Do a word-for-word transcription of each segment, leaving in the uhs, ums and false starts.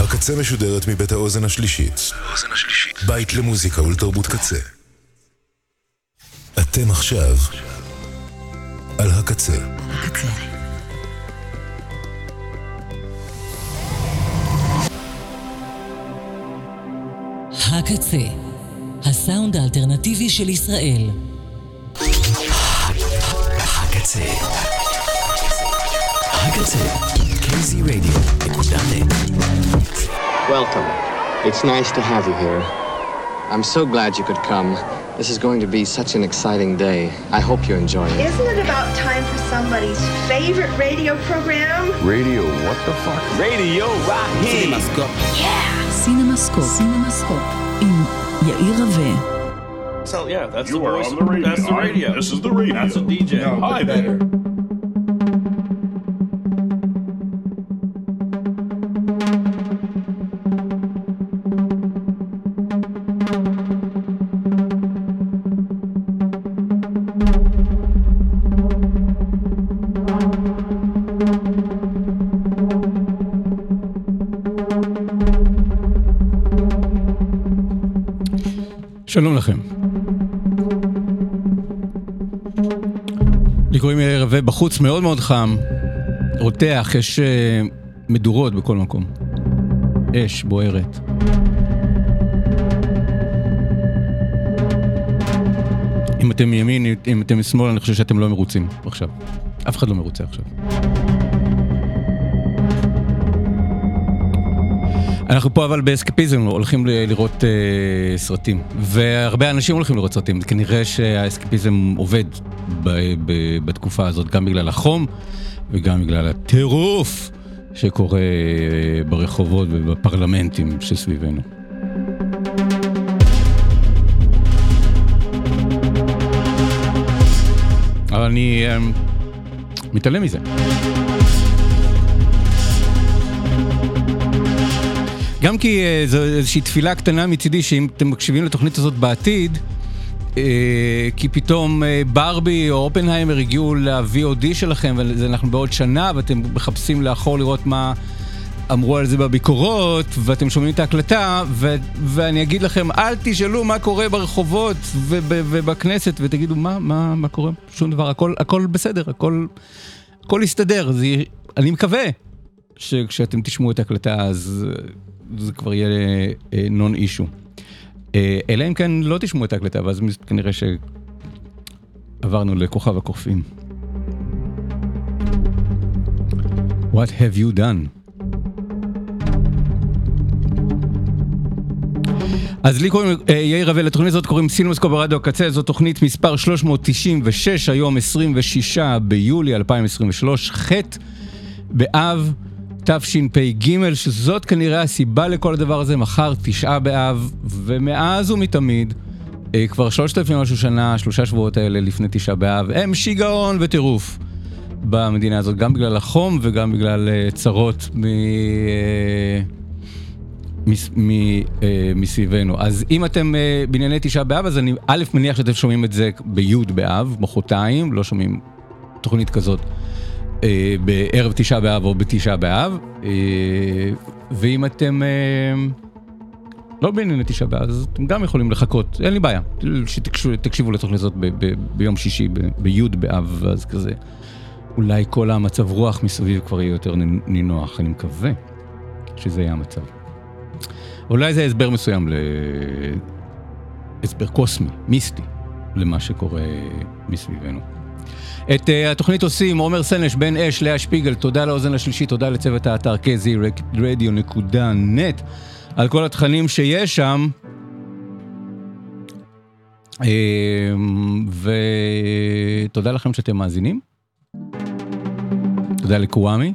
הקצה משודרת מבית האוזן השלישית. בית למוזיקה ולתרבות קצה. אתם עכשיו על הקצה. הקצה. הקצה, הסאונד האלטרנטיבי של ישראל. הקצה. הקצה. K Z Radio dot net. Welcome. It's nice to have you here. I'm so glad you could come. This is going to be such an exciting day. I hope you enjoy it. Isn't it about time for somebody's favorite radio program? Radio, what the fuck? Radio right here. CinemaScope. Yeah! CinemaScope. CinemaScope. עם יאיר רווה. So yeah, that's You the are voice. on the radio. That's the radio. This is the radio. That's a D J. No, Hi there. שלום לכם. לי קוראים יאיר רווה, בחוץ מאוד מאוד חם, רותח, יש uh, מדורות בכל מקום. אש בוערת. אם אתם מימין, אם אתם משמאל, אני חושב שאתם לא מרוצים עכשיו. אף אחד לא מרוצה עכשיו. אנחנו פה אבל באסקפיזם, הולכים ל- לראות uh, סרטים, והרבה אנשים הולכים לראות סרטים, כנראה שהאסקפיזם עובד ב- ב- בתקופה הזאת, גם בגלל החום, וגם בגלל הטירוף שקורה uh, ברחובות ובפרלמנטים שסביבנו. אבל אני uh, מתעלם מזה. גם כי uh, זו איזושהי תפילה קטנה מצידי שאם אתם מקשיבים לתוכנית הזאת בעתיד, uh, כי פתאום uh, ברבי או אופנהיימר הגיעו ל-וי או די שלכם, ואנחנו בעוד שנה ואתם מחפשים לאחור לראות מה אמרו על זה בביקורות, ואתם שומעים את ההקלטה, ו- ואני אגיד לכם, אל תשאלו מה קורה ברחובות וב- ובכנסת, ותגידו מה, מה, מה קורה, שום דבר, הכל, הכל בסדר, הכל, הכל יסתדר. זה, אני מקווה שכשאתם תשמעו את ההקלטה אז זה כבר יהיה נון אישו. אלא אם כן לא תשמעו את ההקלטה, ואז כנראה שעברנו לכוכב הקופים. What have you done? אז לי קוראים, יאיר רווה, לתוכנית הזאת קוראים סינמסקופ ברדיו הקצה, זו תוכנית מספר שלוש מאות תשעים ושש, היום עשרים ושישה ביולי אלפיים עשרים ושלוש, ח' באב תשפ"ג, שזאת כנראה הסיבה לכל הדבר הזה, מחר תשעה באב, ומאז ומתמיד, כבר שלושת אלפים משהו שנה, שלושה שבועות האלה לפני תשעה באב, הם שיגעון וטירוף במדינה הזאת, גם בגלל החום וגם בגלל צרות מ... מסביבנו. אז אם אתם בענייני תשעה באב, אז אני א' מניח שאתם שומעים את זה ביוד באב, מחרתיים, לא שומעים תוכנית כזאת בערב תשעה באב או בתשעה באב, ואם אתם לא בענייני תשעה באב, אז אתם גם יכולים לחכות, אין לי בעיה, שתקשיבו לתוכנית הזאת ביום שישי, ביוד באב, אז כזה, אולי כל המצב רוח מסביב כבר יהיה יותר נינוח, אני מקווה שזה יהיה המצב. אולי זה הסבר מסוים, הסבר קוסמי, מיסטי, למה שקורה מסביבנו. את uh, התוכנית עושים עומר סנש, בן אש, לאה שפיגל, תודה לאוזן השלישית, תודה לצוות האתר K Z Radio dot net על כל התכנים שיש שם, uh, ותודה לכם שאתם מאזינים, תודה לקוואמי,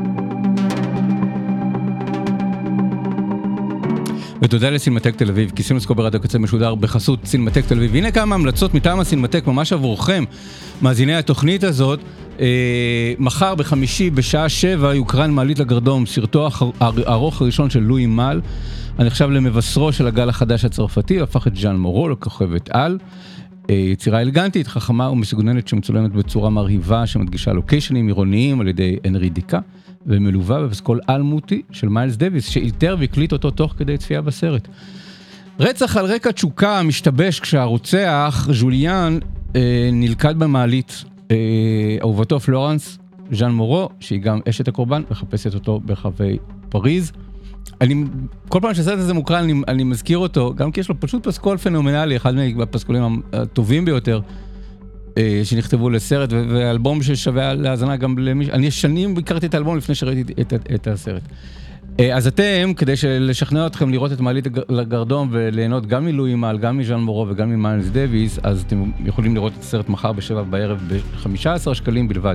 ותודה לסינמטק תל אביב, כי סינמסקופ ברדיו הקצה משודר בחסות סינמטק תל אביב. הנה כמה המלצות מטעם הסינמטק, ממש עבורכם, מאזיני התוכנית הזאת. אה, מחר בחמישי בשעה שבע יוקרן מעלית לגרדום, סרטו הארוך הראשון של לואי מל, הנחשב למבשרו של הגל החדש הצרפתי, הפך את ז'אן מורו לכוכבת על. אה, יצירה אלגנטית, חכמה ומסגוננת שמצולמת בצורה מרהיבה, שמדגישה לוקיישנים עירוניים על ידי הנרי דיקה, ומלווה בפסקול אלמותי של מיילס דוויס, שאילתר והקליט אותו תוך כדי צפייה בסרט. רצח על רקע תשוקה משתבש כשהרוצח, ז'וליאן, אה, נלכד במעלית. אה, אהובתו פלורנס, ז'אן מורו, שהיא גם אשת הקורבן, מחפשת אותו ברחבי פריז. אני, כל פעם שהסרט הזה מוקרן, אני, אני מזכיר אותו, גם כי יש לו פשוט פסקול פנומנלי, אחד מהפסקולים הטובים ביותר, אה, שנכתבו לסרט, ואלבום ששווה להאזנה גם למי... אני שנים הכרתי את האלבום לפני שראיתי את, את, את הסרט. אז אתם, כדי לשכנע אתכם לראות את מעלית לגרדום וליהנות גם מלואי-מעל, גם מז'אן מורו וגם ממיילס דוויס, אז אתם יכולים לראות את הסרט מחר בשבע בערב ב-חמישה עשר שקלים בלבד.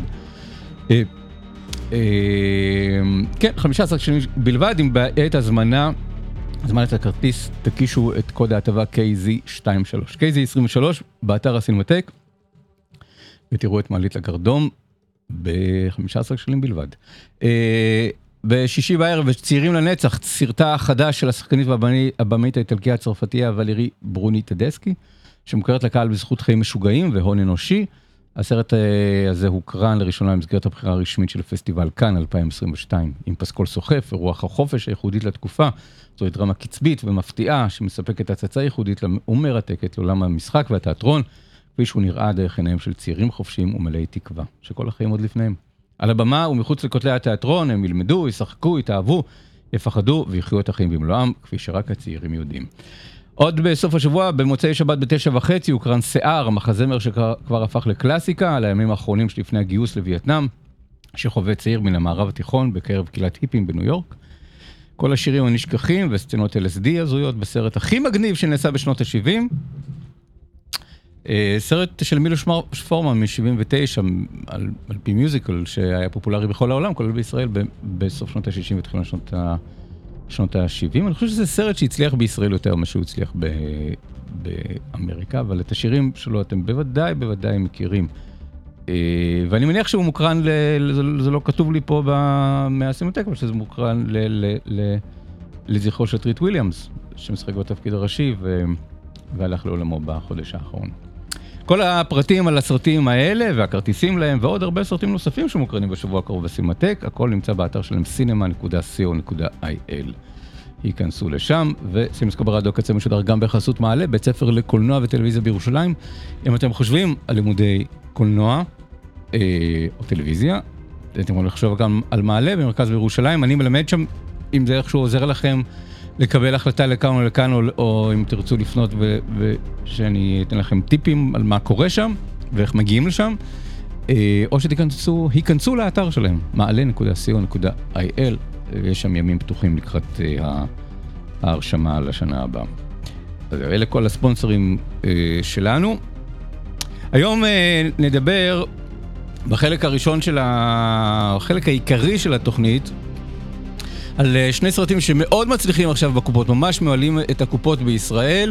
כן, חמישה עשר שקלים בלבד, אם בעת הזמנה, הזמנת הכרטיס, תקישו את קוד ההטבה קיי זי עשרים ושלוש. קיי זי עשרים ושלוש באתר הסינמטק, ותראו את מעלית לגרדום ב-חמישה עשר שקלים בלבד. בשישי בערב, צעירים לנצח, סרטה החדש של השחקנית והבמאית האיטלקיה הצרפתייה ולרי ברוני טדסקי, שמוכרת לקהל בזכות חיים משוגעים והון אנושי. הסרט הזה הוקרן לראשונה במסגרת הבחירה הרשמית של פסטיבל כאן אלפיים עשרים ושתיים, עם פסקול סוחף ורוח החופש הייחודית לתקופה. זוהי דרמה קצבית ומפתיעה שמספקת הצצה ייחודית ומרתקת לעולם המשחק והתיאטרון, כפי שהוא נראה דרך עיניהם של צעירים חופשיים ומלאי תקווה, שכל החיים עוד לפניהם. על הבמה ומחוץ לכותלי התיאטרון הם ילמדו, ישחקו, יתאהבו, יפחדו ויחיו את החיים במלואם, כפי שרק הצעירים יודעים. עוד בסוף השבוע, במוצאי שבת בתשע וחצי, הוקרן שיער, המחזמר שכבר הפך לקלאסיקה, על הימים האחרונים שלפני הגיוס לווייטנאם, שחווה צעיר מן המערב התיכון בקרב קהילת היפים בניו יורק. כל השירים הנשכחים וסצנות אל אס די הזויות בסרט הכי מגניב שנעשה בשנות ה-שבעים, סרט של מילוש פורמן מ-שבעים ותשע, על, על פי מיוזיקל שהיה פופולרי בכל העולם, כולל בישראל, בסוף שנות ה-שישים ותחילת שנות ה... שנות ה-שבעים. אני חושב שזה סרט שהצליח בישראל יותר ממה שהוא הצליח ב... באמריקה, אבל את השירים שלו אתם בוודאי, בוודאי מכירים. ואני מניח שהוא מוקרן, ל... זה לא כתוב לי פה מהסינמטק, אבל שזה מוקרן ל... ל... ל... לזכרו של טריט וויליאמס, שמשחק בתפקיד הראשי, ו... והלך לעולמו בחודש האחרון. כל הפרטים על הסרטים האלה והכרטיסים להם ועוד הרבה סרטים נוספים שמוקרנים בשבוע הקרוב בסינמטק, הכל נמצא באתר שלהם סינמה נקודה סי או נקודה איי אל. היכנסו לשם, וסימסקו ברדיו הקצה משודר גם בחסות מעלה, בית ספר לקולנוע וטלוויזיה בירושלים. אם אתם חושבים על לימודי קולנוע אה, או טלוויזיה, אתם יכולים לחשוב גם על מעלה במרכז בירושלים. אני מלמד שם, אם זה איכשהו עוזר לכם לקבל החלטה לכאן או לכאן, או, או אם תרצו לפנות ו, ושאני אתן לכם טיפים על מה קורה שם ואיך מגיעים לשם, או שתיכנסו, היכנסו לאתר שלהם, מעלה נקודה סי או נקודה איי אל, יש שם ימים פתוחים לקראת ההרשמה לשנה הבאה. אז אלה כל הספונסרים שלנו. היום נדבר בחלק הראשון של החלק העיקרי של התוכנית, על שני סרטים שמאוד מצליחים עכשיו בקופות, ממש מעלים את הקופות בישראל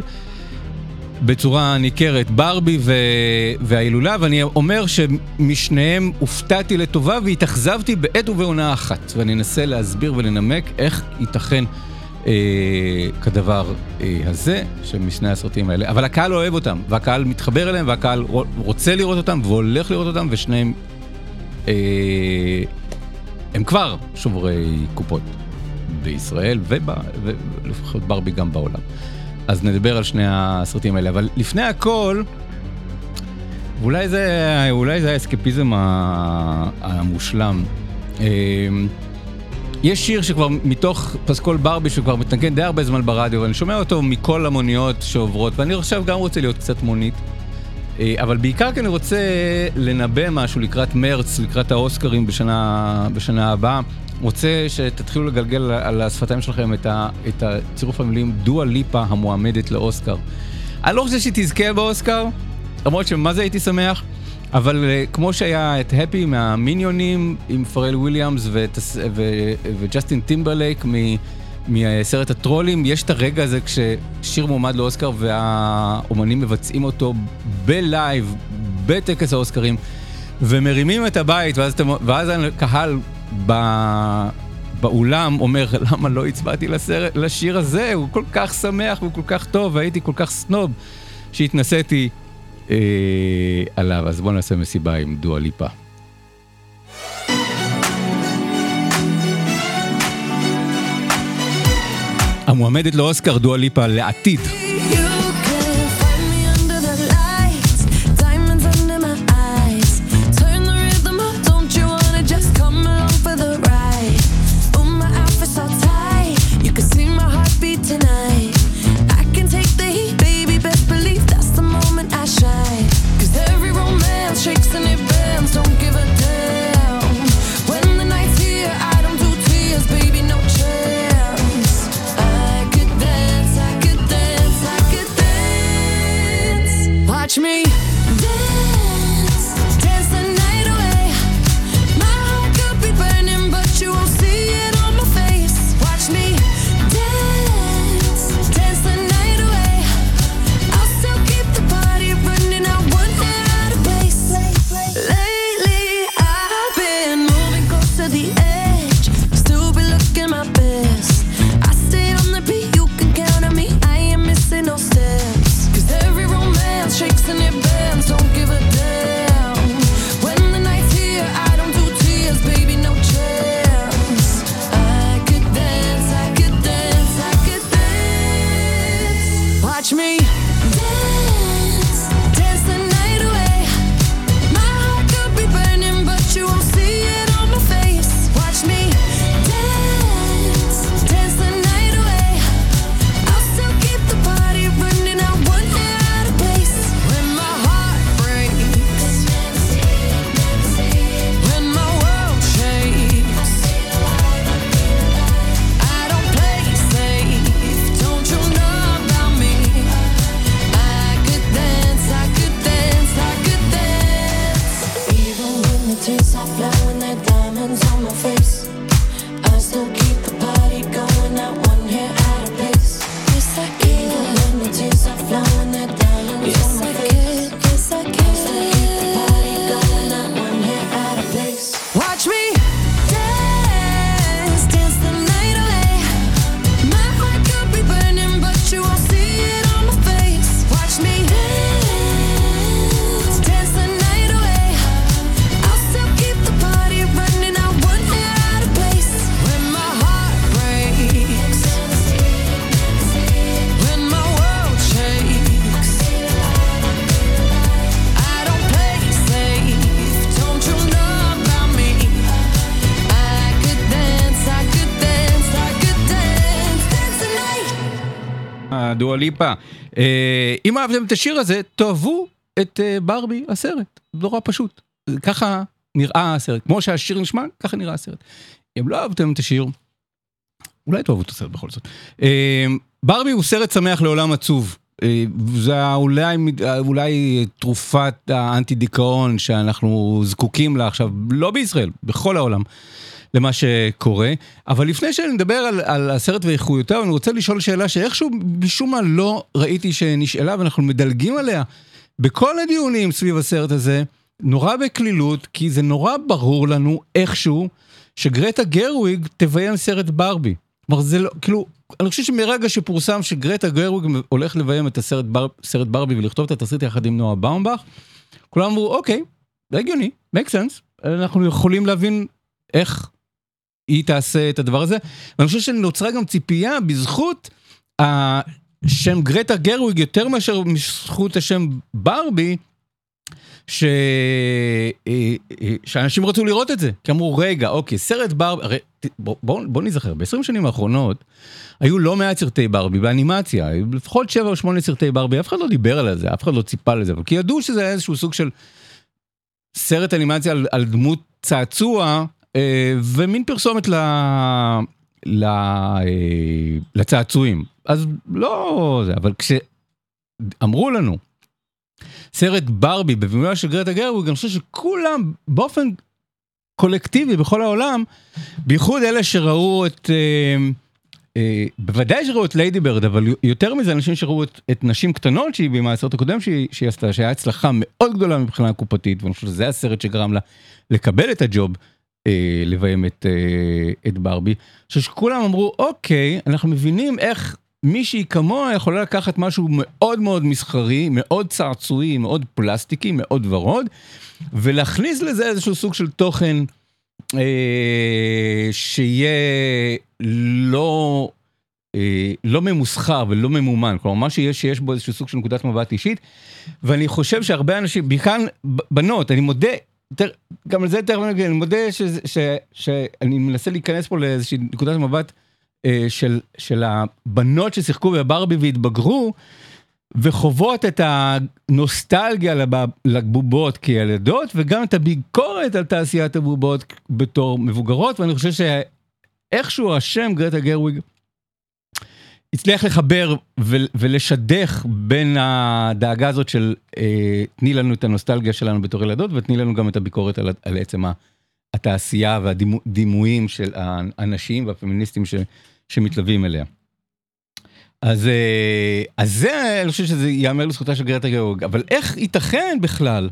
בצורה ניכרת, ברבי ו... וההילולה, ואני אומר שמשניהם הופתעתי לטובה והתאכזבתי בעת ובעונה אחת, ואני אנסה להסביר ולנמק איך ייתכן אה, כדבר אה, הזה, שמשני הסרטים האלה, אבל הקהל אוהב אותם, והקהל מתחבר אליהם, והקהל רוצה לראות אותם והולך לראות אותם, ושניהם אה, הם כבר שוברי קופות בישראל, ולפחות ברבי גם בעולם. אז נדבר על שני הסרטים האלה, אבל לפני הכל, אולי זה, אולי זה האסקפיזם המושלם. יש שיר שכבר מתוך פסקול ברבי, שכבר מתנגן די הרבה זמן ברדיו, ואני שומע אותו מכל המוניות שעוברות, ואני עכשיו גם רוצה להיות קצת מונית, אבל בעיקר כי אני רוצה לנבא משהו לקראת מרץ, לקראת האוסקרים בשנה, בשנה הבאה. רוצה שתתחילו לגלגל על השפתיים שלכם את, ה, את הצירוף המילים דואה ליפה המועמדת לאוסקר. אני לא חושב שתזכה באוסקר, למרות שמה זה הייתי שמח, אבל כמו שהיה את הפי מהמיניונים עם פרל וויליאמס וג'סטין טימברלייק מסרט הטרולים, יש את הרגע הזה כששיר מועמד לאוסקר והאומנים מבצעים אותו בלייב, בטקס האוסקרים, ומרימים את הבית, ואז, ואז הקהל בא, באולם אומר, למה לא הצבעתי לסרט, לשיר הזה? הוא כל כך שמח והוא כל כך טוב, והייתי כל כך סנוב שהתנסיתי אה, עליו. אז בואו נעשה מסיבה עם דואה ליפה. המועמדת לאוסקר דואה ליפה לעתיד. Watch me dance, dance the night away. My heart could be burning, but you won't see it on my face. Watch me dance, dance the night away. I'll still keep the party running, I won't get out of place. Lately I've been moving close to the edge, still be looking my best. I stay on the beat, you can count on me, I ain't missing no steps. Cause every romance shakes and it bends, don't give a damn. When the night's here, I don't do tears, baby, no chance. I could dance, I could dance, I could dance. Watch me dance, dance the night away. My heart could be burning, but you won't see it on my face. Watch me dance, dance the night away. I'll still keep the party running, I won't get out of place. When my heart breaks, when my world shakes, I don't play safe, don't you know about me? I could dance, I could dance, I could dance. Even when the tears are flowing, they're diamonds on my face, I still keep the party going, not one hair out of place. Yes, I can. Even when the tears are flowing, they're diamonds on my face. Yes, I can. I still keep the party going, not one hair out of place. Watch me dance, dance the night away. My heart could be burning, but you won't see it on my face. Watch me dance, dance the night away. I'll still keep the party running, I won't get out of place. When my heart breaks, when my world shakes, I don't play safe, don't you know about me? I could dance, I could dance, I could dance, dance the night. דואה ליפה. אה, אם אהבתם את השיר הזה, תאהבו את אה, ברבי הסרט. נורא פשוט. ככה נראה הסרט. כמו שהשיר נשמע, ככה נראה הסרט. אם לא אהבתם את השיר, אולי תאהבו את הסרט בכל זאת. אה, ברבי הוא סרט שמח לעולם עצוב. אה, זה אולי, אולי תרופת האנטי דיכאון שאנחנו זקוקים לה עכשיו, לא בישראל, בכל העולם. למה שקורה, אבל לפני שאני מדבר על, על הסרט ואיכויותיו, אני רוצה לשאול שאלה שאיכשהו משום מה לא ראיתי שנשאלה, ואנחנו מדלגים עליה בכל הדיונים סביב הסרט הזה, נורא בכלילות, כי זה נורא ברור לנו איכשהו, שגרטה גרוויג תביים סרט ברבי. כלומר, זה לא, כאילו, אני חושב שמרגע שפורסם שגרטה גרוויג הולך לביים את הסרט בר, סרט ברבי, ולכתוב את התסריט יחד עם נועה באומבך, כולם אמרו, אוקיי, זה הגיוני, make sense, אנחנו יכולים להבין איך היא תעשה את הדבר הזה, ואני חושב שנוצרה גם ציפייה בזכות השם גרטה גרוויג יותר מאשר בזכות השם ברבי, ש... שאנשים רצו לראות את זה, כי אמרו רגע, אוקיי, סרט ברבי, הרי, בוא, בוא, בוא נזכר, ב-עשרים שנים האחרונות היו לא מעט סרטי ברבי באנימציה, היו לפחות שבע או שמונה סרטי ברבי, אף אחד לא דיבר על זה, אף אחד לא ציפה לזה, אבל כי ידעו שזה היה איזשהו סוג של סרט אנימציה על, על דמות צעצוע, ומין פרסומת ל... ל... לצעצועים. אז לא זה, אבל כשאמרו לנו סרט ברבי בבימויה של גרטה גרוויג, אני חושב שכולם באופן קולקטיבי בכל העולם, בייחוד אלה שראו את, אה, אה, בוודאי שראו את ליידי ברד, אבל יותר מזה אנשים שראו את, את נשים קטנות שהיא במעשרת הקודם שהיא, שהיא עשתה, שהיה הצלחה מאוד גדולה מבחינה קופתית, ואני חושב שזה הסרט שגרם לה לקבל את הג'וב, אה, לביים את, אה, את ברבי. אני חושב שכולם אמרו, אוקיי, אנחנו מבינים איך מישהי כמוה יכולה לקחת משהו מאוד מאוד מסחרי, מאוד צעצועי, מאוד פלסטיקי, מאוד ורוד, ולהכניס לזה איזשהו סוג של תוכן אה, שיהיה לא, אה, לא ממוסחר ולא ממומן, כלומר, מה שיש, שיש בו איזשהו סוג של נקודת מבט אישית, ואני חושב שהרבה אנשים, בעיקר בנות, אני מודה, גם על זה יותר, אני מודה ש, ש, שאני מנסה להיכנס פה לאיזושהי נקודת מבט של, של הבנות ששיחקו בברבי והתבגרו, וחוות את הנוסטלגיה לבובות כילדות, וגם את הביקורת על תעשיית הבובות בתור מבוגרות, ואני חושב שאיכשהו השם גרטה גרוויג הצליח לחבר ולשדך בין הדאגה הזאת של תני לנו את הנוסטלגיה שלנו בתור ילדות, ותני לנו גם את הביקורת על, על עצם התעשייה והדימויים של האנשים והפמיניסטים ש, שמתלווים אליה. אז, אז זה, אני חושב שזה יאמר לזכותה של גרטה גרוויג, אבל איך ייתכן בכלל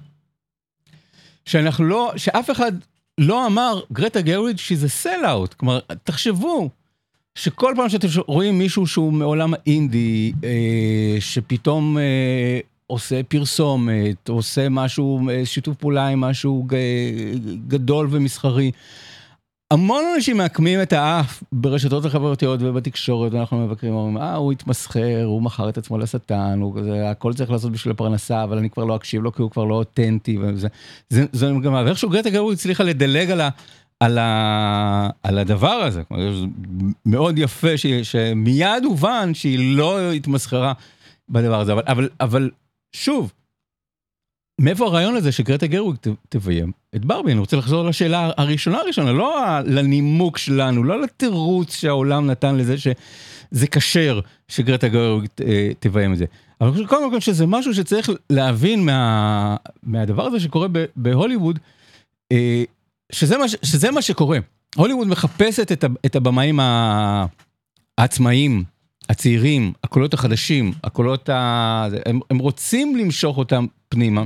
שאנחנו לא, שאף אחד לא אמר גרטה גרוויג שזה סל-אוט, כלומר, תחשבו שכל פעם שאתם רואים מישהו שהוא מעולם האינדי, שפתאום עושה פרסומת, עושה משהו, שיתוף פעולה עם משהו גדול ומסחרי, המון אנשים מעקמים את האף ברשתות החברתיות ובתקשורת, ואנחנו מבקרים, אומרים, אה, הוא התמסחר, הוא מכר את עצמו לשטן, הוא כזה, הכל צריך לעשות בשביל הפרנסה, אבל אני כבר לא אקשיב לו, כי הוא כבר לא אותנטי, וזה, זה, זה גם, ואיכשהו גרטה גרוויג הצליחה לדלג על ה, על ה, על הדבר הזה, מאוד יפה, ש, שמיד הובן שהיא לא התמסחרה בדבר הזה, אבל, אבל, אבל שוב, מאיפה הרעיון הזה שגרטה גרוויג תביים את ברבי? אני רוצה לחזור לשאלה הראשונה הראשונה, לא לנימוק שלנו, לא לתירוץ שהעולם נתן לזה שזה קשר שגרטה גרוויג תביים את זה. אבל אני חושב קודם כל שזה משהו שצריך להבין מה, מהדבר הזה שקורה בהוליווד, שזה מה, שזה מה שקורה. הוליווד מחפשת את, את הבמאים העצמאיים, הצעירים, הקולות החדשים, הקולות ה... הם, הם רוצים למשוך אותם פנימה.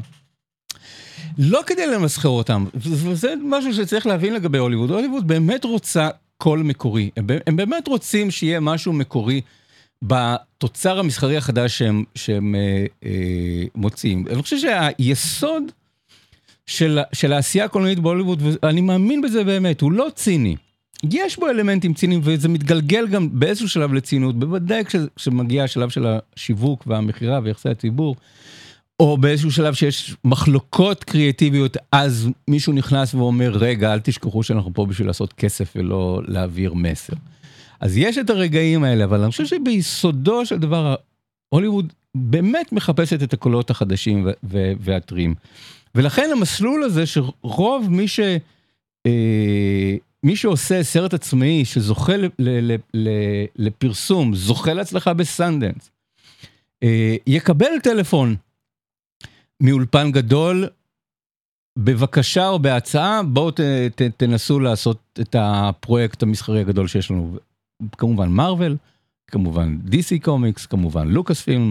לא כדי למסחר אותם, וזה משהו שצריך להבין לגבי הוליווד. הוליווד באמת רוצה קול מקורי, הם, הם באמת רוצים שיהיה משהו מקורי בתוצר המסחרי החדש שהם, שהם אה, אה, מוצאים. אני חושב שהיסוד של, של העשייה הקולנועית בהוליווד, ואני מאמין בזה באמת, הוא לא ציני. יש בו אלמנטים ציניים, וזה מתגלגל גם באיזשהו שלב לצינות, בוודאי כשמגיע השלב של השיווק והמחירה ויחסי הציבור, או באיזשהו שלב שיש מחלוקות קריאטיביות, אז מישהו נכנס ואומר, רגע, אל תשכחו שאנחנו פה בשביל לעשות כסף ולא להעביר מסר. אז יש את הרגעים האלה, אבל אני חושב שביסודו של דבר, הוליווד באמת מחפשת את הקולות החדשים והטריים. ולכן המסלול הזה שרוב מי ש... מי שעושה סרט עצמאי שזוכה לפרסום, זוכה להצלחה בסנדנס, יקבל טלפון מאולפן גדול, בבקשה או בהצעה, בואו תנסו לעשות את הפרויקט המסחרי הגדול שיש לנו. כמובן מרוול, כמובן די סי קומיקס, כמובן לוקאס פילם,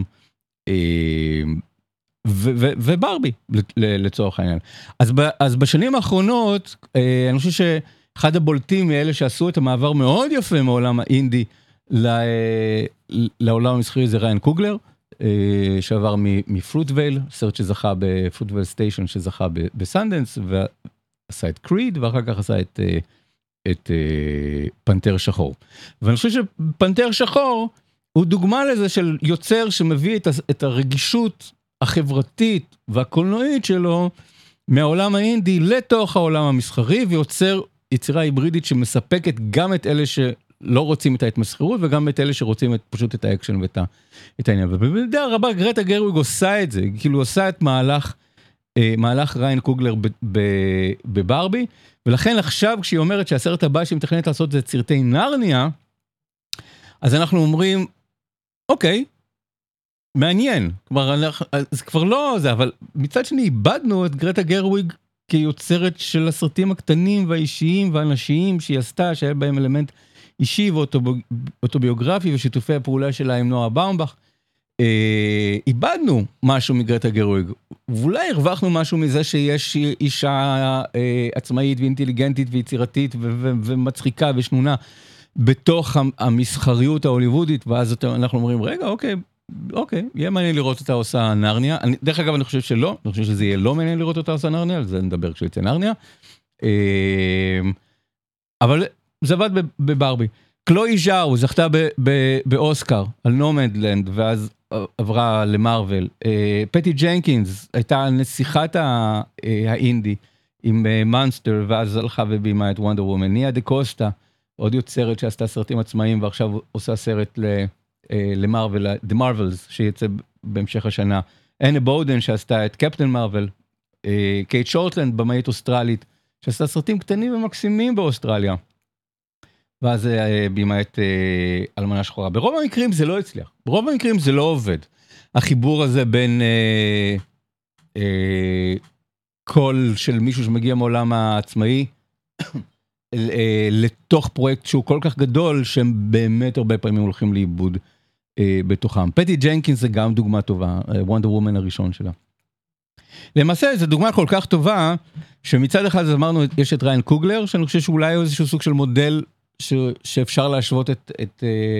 וברבי לצורך העניין. אז בשנים האחרונות, אני חושב ש... אחד הבולטים מאלה שעשו את המעבר מאוד יפה מעולם האינדי לעולם המסחרי זה ריין קוגלר, שעבר מפרוטווייל, סרט שזכה בפרוטווייל סטיישן שזכה בסנדנס, ועשה את קריד, ואחר כך עשה את, את פנתר שחור. ואני חושב שפנתר שחור הוא דוגמה לזה של יוצר שמביא את הרגישות החברתית והקולנועית שלו מהעולם האינדי לתוך העולם המסחרי, ויוצר יצירה היברידית שמספקת גם את אלה שלא רוצים את ההתמסחרות, וגם את אלה שרוצים את, פשוט את האקשן ואת את העניין. ובמידה רבה גרטה גרוויג עושה את זה, כאילו עושה את מהלך, אה, מהלך ריין קוגלר ב, ב, בברבי, ולכן עכשיו כשהיא אומרת שהסרט הבא שהיא מתכננת לעשות זה סרטי נרניה, אז אנחנו אומרים, אוקיי, מעניין, כלומר, זה כבר לא זה, אבל מצד שני איבדנו את גרטה גרוויג, כיוצרת של הסרטים הקטנים והאישיים והאנשיים שהיא עשתה, שהיה בהם אלמנט אישי ואוטוביוגרפי ושיתופי הפעולה שלה עם נועה באומבך. אה, איבדנו משהו מגרטה גרוויג, ואולי הרווחנו משהו מזה שיש אישה אה, עצמאית ואינטליגנטית ויצירתית ו- ו- ומצחיקה ושנונה בתוך המסחריות ההוליוודית, ואז אנחנו אומרים, רגע, אוקיי, אוקיי, יהיה מעניין לראות אותה עושה נרניה. אני, דרך אגב, אני חושב שלא, אני חושב שזה יהיה לא מעניין לראות אותה עושה נרניה, על זה נדבר כשיצא נרניה. אבל זה עבד בברבי. קלואי ז'או זכתה ב- ב- באוסקר על נומדלנד, ואז עברה למרוול. פטי ג'נקינס הייתה נסיכת ה- האינדי עם מונסטר, ואז הלכה ובימה את וונדר וומן. ניה דה קוסטה, עוד יוצרת שעשתה סרטים עצמאיים, ועכשיו עושה סרט למרוול, The Marvels, שיצא בהמשך השנה. אנה בודן שעשתה את קפטן מרוול. קייט שורטלנד, במאית אוסטרלית, שעשתה סרטים קטנים ומקסימים באוסטרליה. ואז בימה את אלמנה שחורה. ברוב המקרים זה לא הצליח. ברוב המקרים זה לא עובד. החיבור הזה בין אה, אה, קול של מישהו שמגיע מעולם העצמאי, אה, לתוך פרויקט שהוא כל כך גדול, שהם באמת הרבה פעמים הולכים לאיבוד אה, בתוכם. פטי ג'נקינס זה גם דוגמה טובה, וונדר וומן הראשון שלה. למעשה, זו דוגמה כל כך טובה, שמצד אחד אמרנו, יש את ריין קוגלר, שאני חושב שאולי הוא איזשהו סוג של מודל, ש, שאפשר להשוות את, את,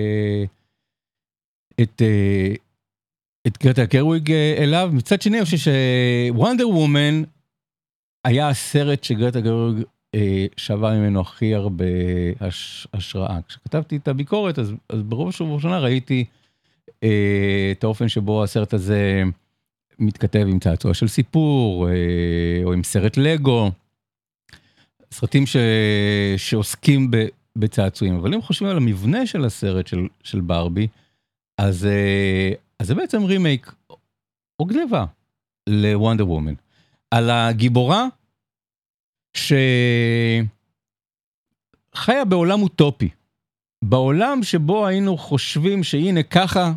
את, את גרטה גרוויג אליו. מצד שני, אני חושב שוונדר וומן היה הסרט שגרטה גרוויג שווה ממנו הכי הרבה הש, השראה. כשכתבתי את הביקורת, אז, אז ברוב השנה ראיתי את האופן שבו הסרט הזה מתכתב עם צעצוע של סיפור, או עם סרט לגו, סרטים ש, שעוסקים ב, בצעצועים. אבל אם חושבים על המבנה של הסרט של, של ברבי, אז, אז זה בעצם רימייק או גניבה לוונדר וומן. על הגיבורה שחיה בעולם אוטופי. בעולם שבו היינו חושבים שהנה ככה,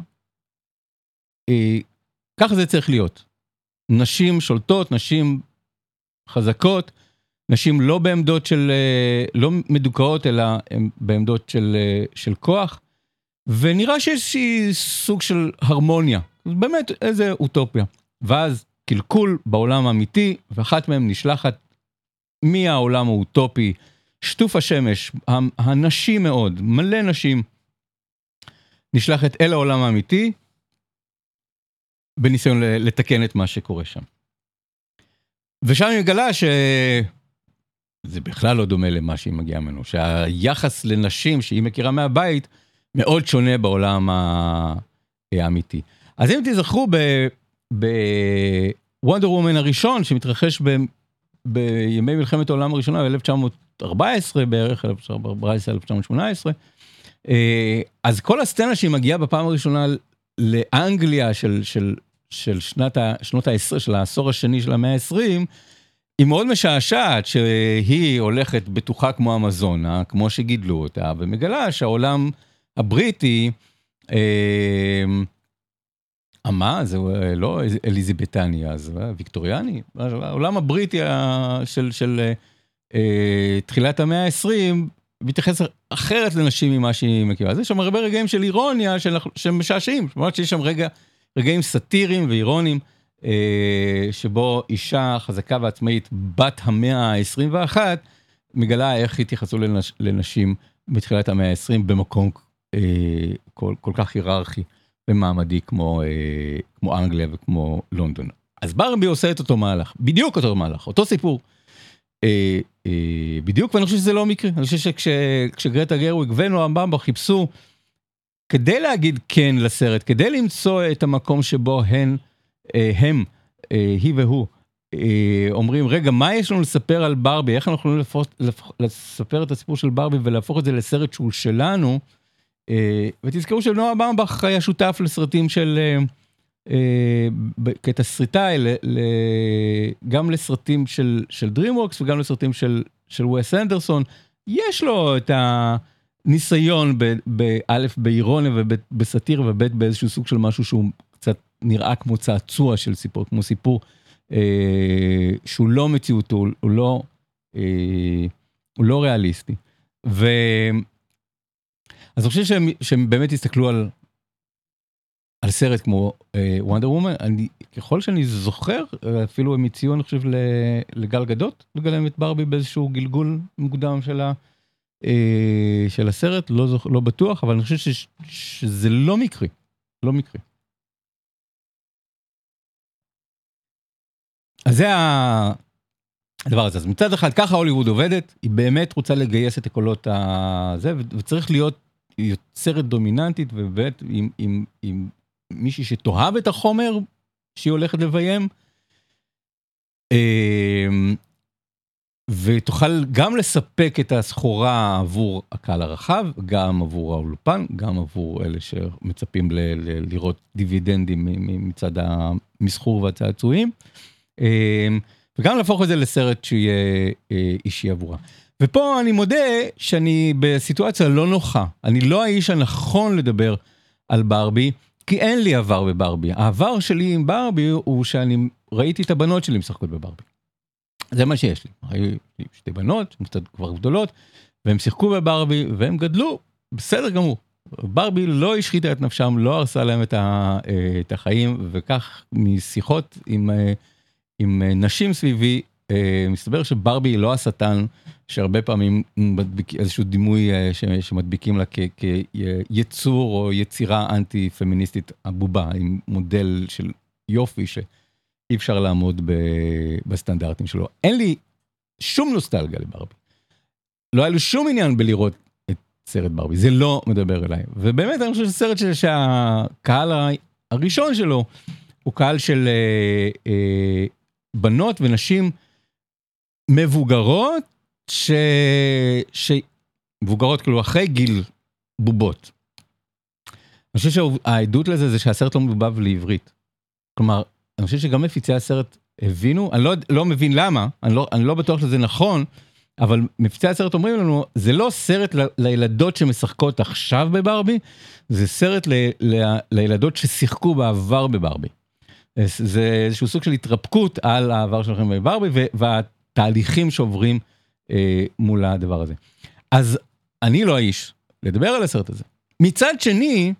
ככה זה צריך להיות. נשים שולטות, נשים חזקות, נשים לא בעמדות של, לא מדוכאות, אלא בעמדות של, של כוח, ונראה שיש סוג של הרמוניה. באמת איזה אוטופיה. ואז קלקול בעולם האמיתי, ואחת מהם נשלחת מהעולם האוטופי, שטוף השמש, הנשים מאוד, מלא נשים, נשלחת אל העולם האמיתי, בניסיון לתקן את מה שקורה שם. ושם היא מגלה שזה בכלל לא דומה למה שהיא מגיעה ממנו, שהיחס לנשים שהיא מכירה מהבית, מאוד שונה בעולם האמיתי. אז אם תזכרו בוונדר וומן הראשון, שמתרחש ב, בימי מלחמת העולם הראשונה, ב-אלף תשע מאות ארבע עשרה בערך, אלף תשע מאות ארבע עשרה אלף תשע מאות שמונה עשרה, אז כל הסצנה שהיא מגיעה בפעם הראשונה לאנגליה של, של, של שנת ה, שנות ה-עשרים, של העשור השני של המאה ה-עשרים, היא מאוד משעשעת שהיא הולכת בטוחה כמו אמזונה, כמו שגידלו אותה, ומגלה שהעולם הבריטי, אה, מה? זה לא אליזבטני, זה ויקטוריאני, העולם הבריטי של, של אה, תחילת המאה ה-עשרים, מתייחס אחרת לנשים ממה שהיא מכירה. אז יש שם הרבה רגעים של אירוניה שמשעשעים, זאת אומרת שיש שם רגע, רגעים סאטיריים ואירוניים, אה, שבו אישה חזקה ועצמאית בת המאה ה-עשרים ואחת, מגלה איך התייחסו לנש, לנשים בתחילת המאה ה-עשרים במקום אה, כל, כל כך היררכי ומעמדי כמו, אה, כמו אנגליה וכמו לונדון. אז ברבי עושה את אותו מהלך, בדיוק אותו מהלך, אותו סיפור. אה, אה, בדיוק, ואני חושב שזה לא מקרה. אני חושב שכשגרטה גרוויג ונועם במבה חיפשו, כדי להגיד כן לסרט, כדי למצוא את המקום שבו הן, אה, הם, אה, היא והוא, אה, אומרים, רגע, מה יש לנו לספר על ברבי? איך אנחנו יכולים לפות, לפ, לספר את הסיפור של ברבי ולהפוך את זה לסרט שהוא שלנו? אה, ותזכרו שנועם במבה היה שותף לסרטים של... אה, כתסריטאי, גם לסרטים של של DreamWorks וגם לסרטים של של ווס אנדרסון. יש לו את הניסיון באלף באירוניה ובסאטירה ובית באיזשהו סוג של משהו שהוא קצת נראה כמו צעצוע של סיפור, כמו סיפור שהוא לא מציאותו, הוא לא הוא לא ריאליסטי. ו אז אני חושב שהם שהם באמת הסתכלו על על סרט כמו וונדר וומן, ככל שאני זוכר, אפילו הם הציעו, אני חושב, לגל גדות, לגלם את ברבי באיזשהו גלגול מוקדם של הסרט, לא בטוח, אבל אני חושב שזה לא מקרי, לא מקרי. אז זה הדבר הזה. אז מצד אחד, ככה הוליווד עובדת, היא באמת רוצה לגייס את הקולות הזה, וצריך להיות יוצרת דומיננטית, ובאמת עם, עם, עם מישהי שתאהב את החומר שהיא הולכת לביים, ותוכל גם לספק את הסחורה עבור הקהל הרחב, גם עבור האולפן, גם עבור אלה שמצפים ל- ל- לראות דיבידנדים מצד המסחור והצעצועים, וגם להפוך את זה לסרט שיהיה אישי עבורה. ופה אני מודה שאני בסיטואציה לא נוחה. אני לא האיש הנכון לדבר על ברבי, כי אין לי עבר בברבי. העבר שלי עם ברבי הוא שאני ראיתי את הבנות שלי משחקות בברבי. זה מה שיש לי. היו לי שתי בנות, קצת כבר גדולות, והם שיחקו בברבי, והם גדלו, בסדר גמור. ברבי לא השחיתה את נפשם, לא הרסה להם את, ה, את החיים, וכך משיחות עם, עם נשים סביבי, מסתבר שברבי היא לא השטן, שהרבה פעמים מדביק, איזשהו דימוי ש, שמדביקים לה כ, כיצור או יצירה אנטי-פמיניסטית הבובה, עם מודל של יופי שאי אפשר לעמוד ב, בסטנדרטים שלו. אין לי שום נוסטלגיה לברבי. לא היה לי שום עניין בלראות את סרט ברבי, זה לא מדבר אליי. ובאמת אני חושב שסרט שהקהל הראשון שלו הוא קהל של אה, אה, בנות ונשים מבוגרות, ש... ש... מבוגרות כאילו אחרי גיל בובות. אני חושב שהעדות לזה זה שהסרט לא מדובב לעברית. כלומר, אני חושב שגם מפיצי הסרט הבינו, אני לא, לא מבין למה, אני לא, אני לא בטוח שזה נכון, אבל מפיצי הסרט אומרים לנו, זה לא סרט ל... לילדות שמשחקות עכשיו בברבי, זה סרט ל... ל... לילדות ששיחקו בעבר בברבי. זה איזשהו סוג של התרפקות על העבר שלכם בברבי, והתהליכים שעוברים אה, מול הדבר הזה. אז אני לא האיש לדבר על הסרט הזה. מצד שני,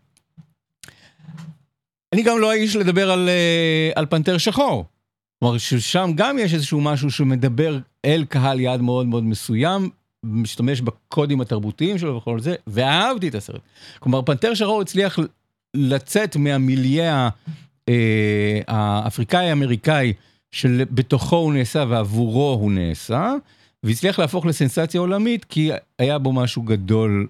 אני גם לא האיש לדבר על, אה, על פנתר שחור. כלומר, ששם גם יש איזשהו משהו שמדבר אל קהל יעד מאוד מאוד מסוים, משתמש בקודים התרבותיים שלו וכל זה, ואהבתי את הסרט. כלומר, פנתר שחור הצליח לצאת מהמיליה האפריקאי-אמריקאי, שבתוכו הוא נעשה ועבורו הוא נעשה, והצליח להפוך לסנסציה עולמית, כי היה בו משהו גדול,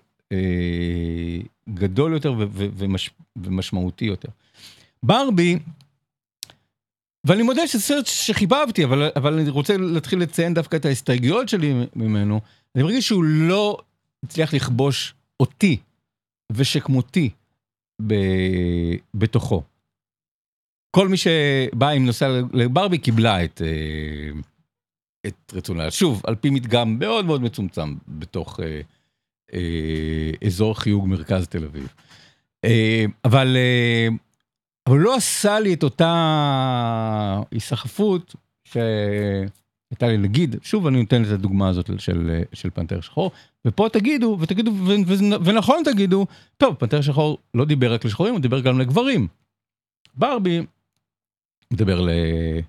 גדול יותר ומש, ומשמעותי יותר. ברבי, ואני מודה שזה סרט שחיבבתי, אבל, אבל אני רוצה להתחיל לציין דווקא את ההסתייגויות שלי ממנו, אני מרגיש שהוא לא הצליח לכבוש אותי, ושכמותי ב, בתוכו. כל מי שבא עם נושא לברבי קיבלה את, את רצונה. שוב, על פי מדגם מאוד מאוד מצומצם בתוך אה, אה, אזור חיוג מרכז תל אביב. אה, אבל, אה, אבל לא עשה לי את אותה היסחפות שהייתה לי להגיד. שוב, אני נותן את הדוגמה הזאת של, של פנתר שחור, ופה תגידו, ותגידו, ו, ו, ונכון תגידו, טוב, פנתר שחור לא דיבר רק לשחורים, הוא דיבר גם לגברים. ברבי מדבר ל...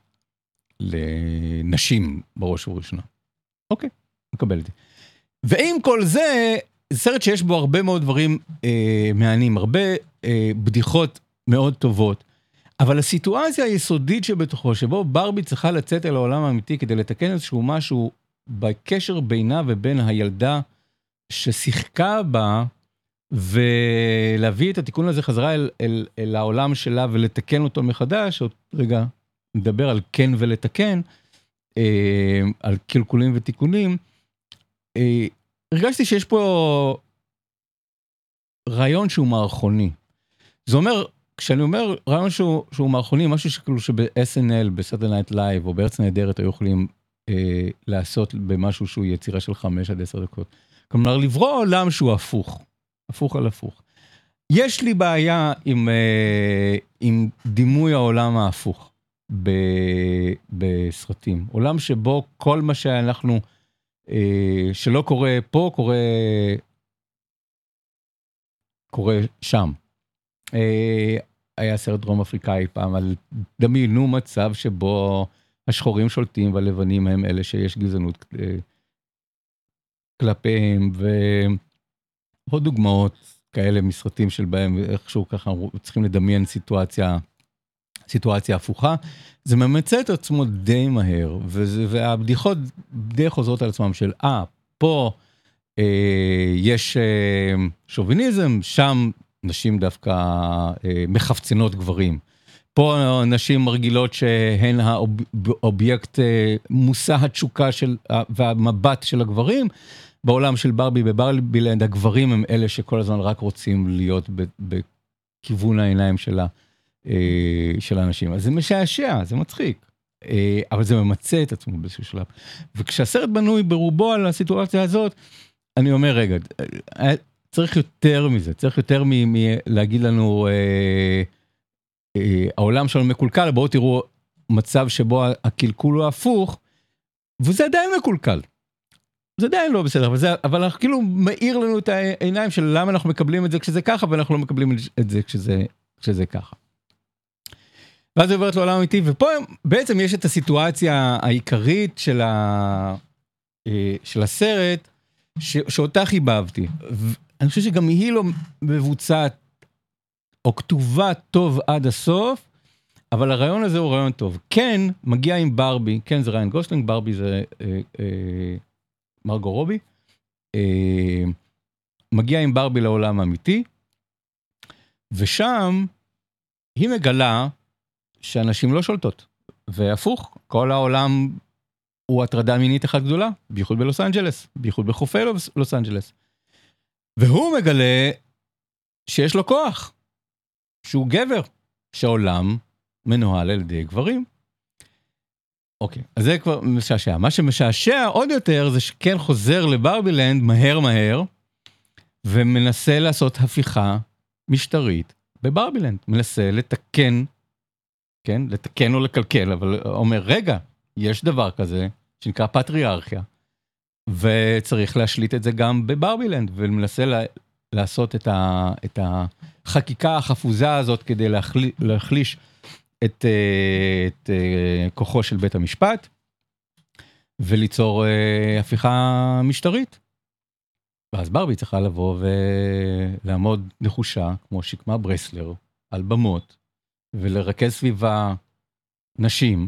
לנשים בראש ובראשונה. אוקיי, מקבל את זה. ועם כל זה, סרט שיש בו הרבה מאוד דברים אה, מעניינים, הרבה אה, בדיחות מאוד טובות, אבל הסיטואציה היסודית שבתוכו, שבו ברבי צריכה לצאת אל העולם האמיתי כדי לתקן איזשהו משהו בקשר בינה ובין הילדה ששיחקה בה, ולהביא את התיקון הזה חזרה אל, אל, אל העולם שלה ולתקן אותו מחדש, עוד רגע נדבר על כן ולתקן, אה, על קלקולים ותיקונים, אה, הרגשתי שיש פה רעיון שהוא מערכוני. זה אומר, כשאני אומר רעיון שהוא, שהוא מערכוני, משהו שכאילו שב-אס אן אל, בסאטרדיי נייט לייב, או בארץ נהדרת, היו יכולים אה, לעשות במשהו שהוא יצירה של חמש עד עשר דקות. כלומר, לברוא עולם שהוא הפוך. הפוך על הפוך. יש לי בעיה עם, עם דימוי העולם ההפוך ב, בסרטים. עולם שבו כל מה שאנחנו, שלא קורה פה, קורה, קורה שם. היה סרט דרום אפריקאי פעם, על דמיינו מצב שבו השחורים שולטים והלבנים הם אלה שיש גזענות כלפיהם, ו... עוד דוגמאות כאלה מסרטים של בהם, איכשהו ככה צריכים לדמיין סיטואציה, סיטואציה הפוכה, זה ממצא את עצמו די מהר, וזה, והבדיחות די חוזרות על עצמם של, אה, פה יש שוביניזם, שם נשים דווקא מחפצנות גברים. פה נשים מרגילות שהן האובייקט מושא התשוקה של, והמבט של הגברים. בעולם של ברבי בברבילנד, הגברים הם אלה שכל הזמן רק רוצים להיות בכיוון העיניים של, של האנשים. אז זה משעשע, זה מצחיק. אבל זה ממצא את עצמו באיזשהו שלב. וכשהסרט בנוי ברובו על הסיטואציה הזאת, אני אומר, רגע, צריך יותר מזה, צריך יותר מלהגיד לנו, העולם שלנו מקולקל, בואו תראו מצב שבו הקלקול הוא הפוך, וזה עדיין מקולקל. זה עדיין לא בסדר, אבל, זה, אבל אנחנו כאילו מאיר לנו את העיניים של למה אנחנו מקבלים את זה כשזה ככה, ואנחנו לא מקבלים את זה כשזה, כשזה ככה. ואז זה עוברת לעולם אמיתי, ופה בעצם יש את הסיטואציה העיקרית של, ה, של הסרט, ש, שאותה חיבבתי. ואני חושב שגם היא לא מבוצעת, או כתובה טוב עד הסוף, אבל הרעיון הזה הוא רעיון טוב. כן, מגיע עם ברבי, כן זה ריין גוסלינג, ברבי זה אה, אה, מרגו רובי, אה, מגיע עם ברבי לעולם האמיתי, ושם היא מגלה שאנשים לא שולטות, והפוך, כל העולם הוא הטרדה מינית אחת גדולה, בייחוד בלוס אנג'לס, בייחוד בחופי לוס אנג'לס. והוא מגלה שיש לו כוח, שהוא גבר, שהעולם מנוהל על ידי גברים. אוקיי, אז זה כבר משעשע. מה שמשעשע עוד יותר זה שכן חוזר לברבילנד מהר מהר, ומנסה לעשות הפיכה משטרית בברבילנד. מנסה לתקן, כן, לתקן או לקלקל, אבל אומר, רגע, יש דבר כזה שנקרא פטריארכיה, וצריך להשליט את זה גם בברבילנד, ומנסה לה, לעשות את, ה, את החקיקה החפוזה הזאת כדי להחלי, להחליש את, את, את כוחו של בית המשפט, וליצור הפיכה משטרית. ואז ברבי צריכה לבוא ולעמוד נחושה, כמו שקמה ברסלר, על במות, ולרכז סביבה נשים,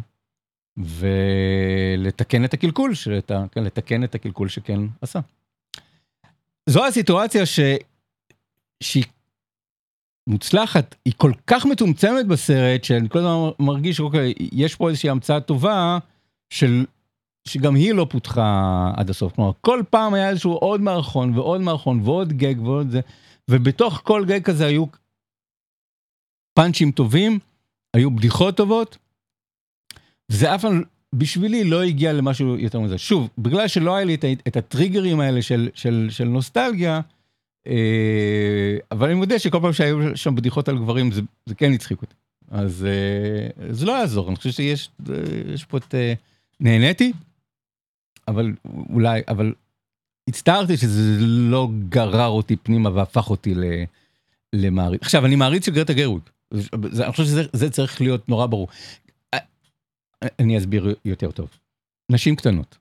ולתקן את הקלקול, שאתה, כן, לתקן את הקלקול שכן עשה. זו הסיטואציה ש... שהיא מוצלחת, היא כל כך מצומצמת בסרט, שאני כל הזמן מרגיש שיש פה איזושהי המצאה טובה, של... שגם היא לא פותחה עד הסוף. כלומר, כל פעם היה איזשהו עוד מערכון, ועוד מערכון, ועוד גג, ועוד זה, ובתוך כל גג כזה היו פאנצ'ים טובים, היו בדיחות טובות, וזה אף פעם בשבילי לא הגיע למשהו יותר מזה. שוב, בגלל שלא היה לי את, את הטריגרים האלה של, של, של נוסטלגיה, אה, אבל אני מודה שכל פעם שהיו שם בדיחות על גברים, זה, זה כן הצחיק אותי. אז אה, זה לא יעזור, אני חושב שיש יש פה את... אה, נהניתי, אבל אולי, אבל הצטערתי שזה לא גרר אותי פנימה והפך אותי למעריץ. עכשיו, אני מעריץ של גרטה גרוויג. אני חושב שזה צריך להיות נורא ברור. אני אסביר יותר טוב. נשים קטנות.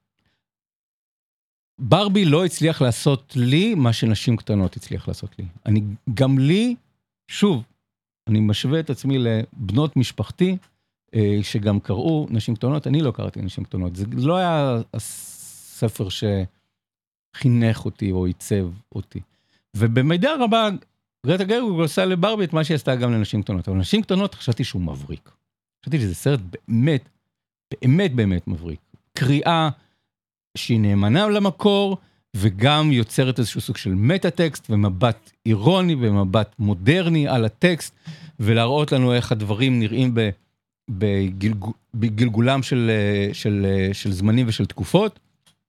ברבי לא הצליח לעשות לי מה שנשים קטנות הצליח לעשות לי. אני, גם לי, שוב, אני משווה את עצמי לבנות משפחתי, שגם קראו נשים קטנות, אני לא קראתי נשים קטנות. זה לא היה הספר שחינך אותי או עיצב אותי. ובמידה רבה, גרטה גרוויג עושה לברבי את מה שהיא עשתה גם לנשים קטנות. אבל לנשים קטנות חשבתי שהוא מבריק. חשבתי שזה סרט באמת, באמת באמת מבריק. קריאה שהיא נאמנה למקור, וגם יוצרת איזשהו סוג של מטה-טקסט, ומבט אירוני ומבט מודרני על הטקסט, ולהראות לנו איך הדברים נראים ב... בגלגול, בגלגולם של, של, של זמנים ושל תקופות.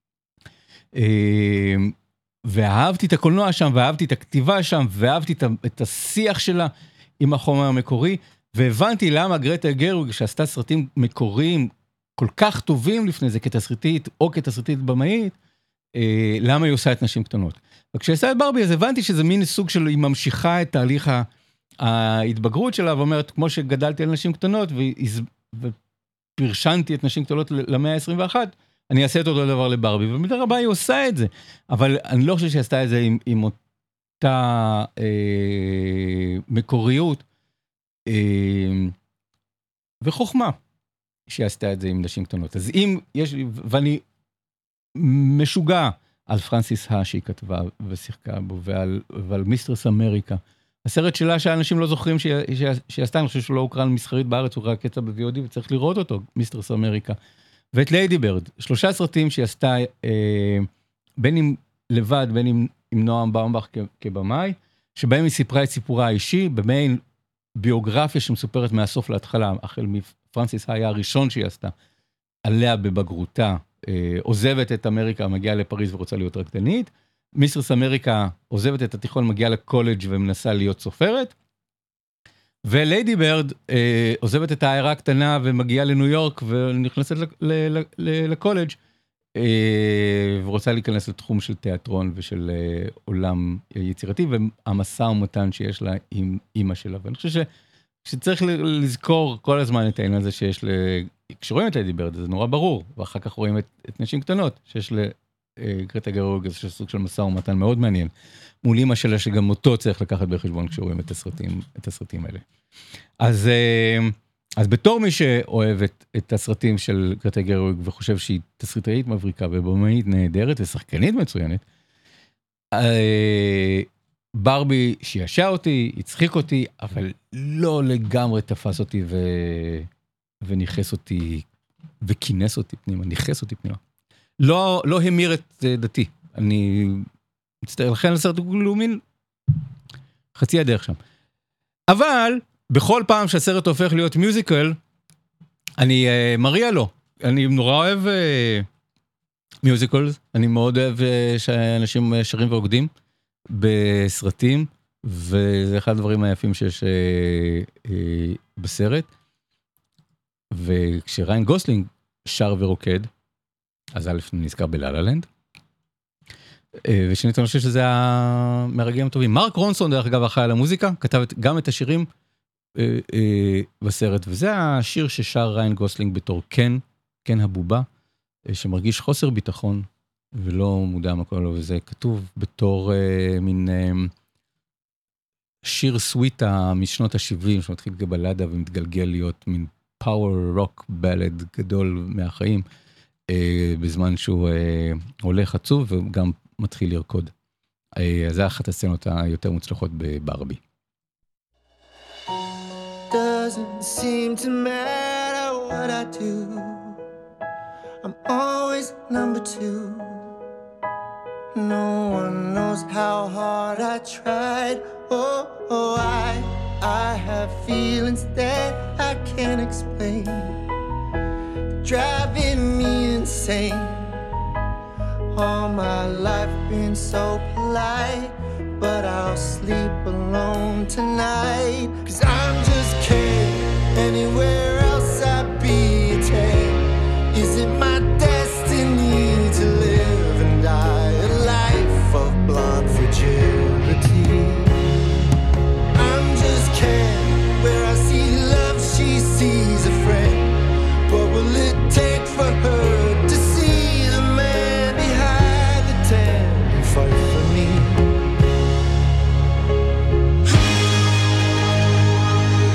ואהבתי את הקולנוע שם, ואהבתי את הכתיבה שם, ואהבתי את השיח שלה עם החומר המקורי, והבנתי למה גרטה גרוויג, שעשתה סרטים מקוריים כל כך טובים לפני זה, כתסריטית או כתסריטית במאית, למה היא עושה את נשים קטנות. וכשעשה את ברבי, אז הבנתי שזה מין סוג של, היא ממשיכה את תהליך ה... ההתבגרות שלה, ואומרת, כמו שגדלתי על נשים קטנות, ופרשנתי את נשים קטנות למאה ה-עשרים ואחת, אני אעשה את אותו דבר לברבי, ובמידה רבה היא עושה את זה, אבל אני לא חושב שהיא עשתה את זה עם, עם אותה אה, מקוריות, אה, וחוכמה, שהיא עשתה את זה עם נשים קטנות. אז אם יש, ואני משוגע על פרנסיס הא שהיא כתבה ושיחקה בו, ועל, ועל מיסטרס אמריקה. הסרט שלה שאנשים לא זוכרים שהיא, שהיא, שהיא עשתה, אני חושב שהוא לא הוקרן מסחרית בארץ, הוא רק קטע ב-וי או די, וצריך לראות אותו, מיסטרס אמריקה. ואת ליידי בירד, שלושה סרטים שהיא עשתה, אה, בין אם לבד, בין אם עם נועם באומבך כ- כבמאי, שבהם היא סיפרה את סיפורה האישי, במעין ביוגרפיה שמסופרת מהסוף להתחלה, החל מפרנסיס היה הראשון שהיא עשתה, עליה בבגרותה, אה, עוזבת את אמריקה, מגיעה לפריז ורוצה להיות רקדנית, מיסטרס אמריקה עוזבת את התיכון, מגיעה לקולג' ומנסה להיות סופרת, וליידי בירד אה, עוזבת את העיירה הקטנה ומגיעה לניו יורק ונכנסת ל- ל- ל- ל- לקולג' אה, ורוצה להיכנס לתחום של תיאטרון ושל אה, עולם יצירתי, והמסע ומתן שיש לה עם אמא שלה. ואני חושב ש, שצריך לזכור כל הזמן את העניין הזה שיש, ל... כשרואים את ליידי בירד זה נורא ברור, ואחר כך רואים את, את נשים קטנות, שיש לגרטה גרוויג איזה סוג של מסע ומתן מאוד מעניין, מול אמא שלה שגם אותו צריך לקחת בחשבון כשרואים את הסרטים, את הסרטים האלה. אז, אז בתור מי שאוהב את, את הסרטים של גרטה גרוויג וחושב שהיא תסריטאית מבריקה ובמאית נהדרת ושחקנית מצוינת, ברבי שישע אותי, הצחיק אותי, אבל לא לגמרי תפס אותי ו... וניחס אותי וכינס אותי פנימה, ניחס אותי פנימה. לא, לא המיר את דתי. אני מצטער, לכן לסרט הוא מין חצי הדרך שם. אבל בכל פעם שהסרט הופך להיות מיוזיקל, אני uh, מריע לו. אני נורא אוהב uh, מיוזיקלס, אני מאוד אוהב uh, שאנשים שרים ורוקדים בסרטים, וזה אחד הדברים היפים שיש uh, uh, בסרט. וכשריין גוסלינג שר ורוקד, אז א' נזכר בלה-לה-לנד, ושנית אני חושב שזה מהרגעים הטובים. מרק רונסון דרך אגב אחראי על המוזיקה, כתב גם את השירים אה, אה, בסרט, וזה השיר ששר ריין גוסלינג בתור קן, קן הבובה, אה, שמרגיש חוסר ביטחון, ולא מודע מה קורה לו, וזה כתוב בתור אה, מין אה, שיר סוויטה משנות ה-שבעים, שמתחיל כבלדה ומתגלגל להיות מין פאוור רוק בלד גדול מהחיים, אה, בזמן שהוא אה, הולך עצוב וגם מתחיל לרקוד. אה, אז זה אחת הסצנות היותר מוצלחות בברבי. Doesn't seem to matter what I do, I'm always number two. No one knows how hard I tried. Oh, oh I, I have feelings that I can't explain, driving me insane. All my life been so polite, but I'll sleep alone tonight. 'Cause I'm just kidding, anywhere else I'd be a ten. Is it my destiny to live and die a life of blonde fragility? I'm just kidding, where I see love she sees a friend. What will it take for her to see the man behind the tent and fight for me?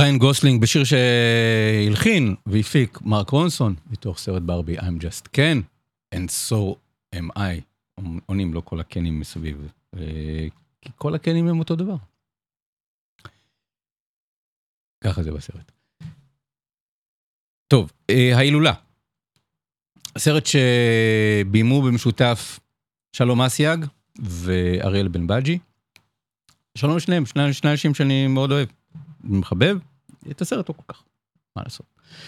ריין גוסלינג בשיר שהלחין והפיק מרק רונסון, מתוך סרט ברבי, I'm just Ken, and so am I. עונים לו כל הקנים מסביב, כי כל הקנים הם אותו דבר. ככה זה בסרט. טוב, ההילולה. הסרט שבימו במשותף שלום אסיאג ואריאל בן בג'י. שלום לשניהם, שני, שני אנשים שאני מאוד אוהב. מחבב, את הסרט לא כל כך. מה לעשות?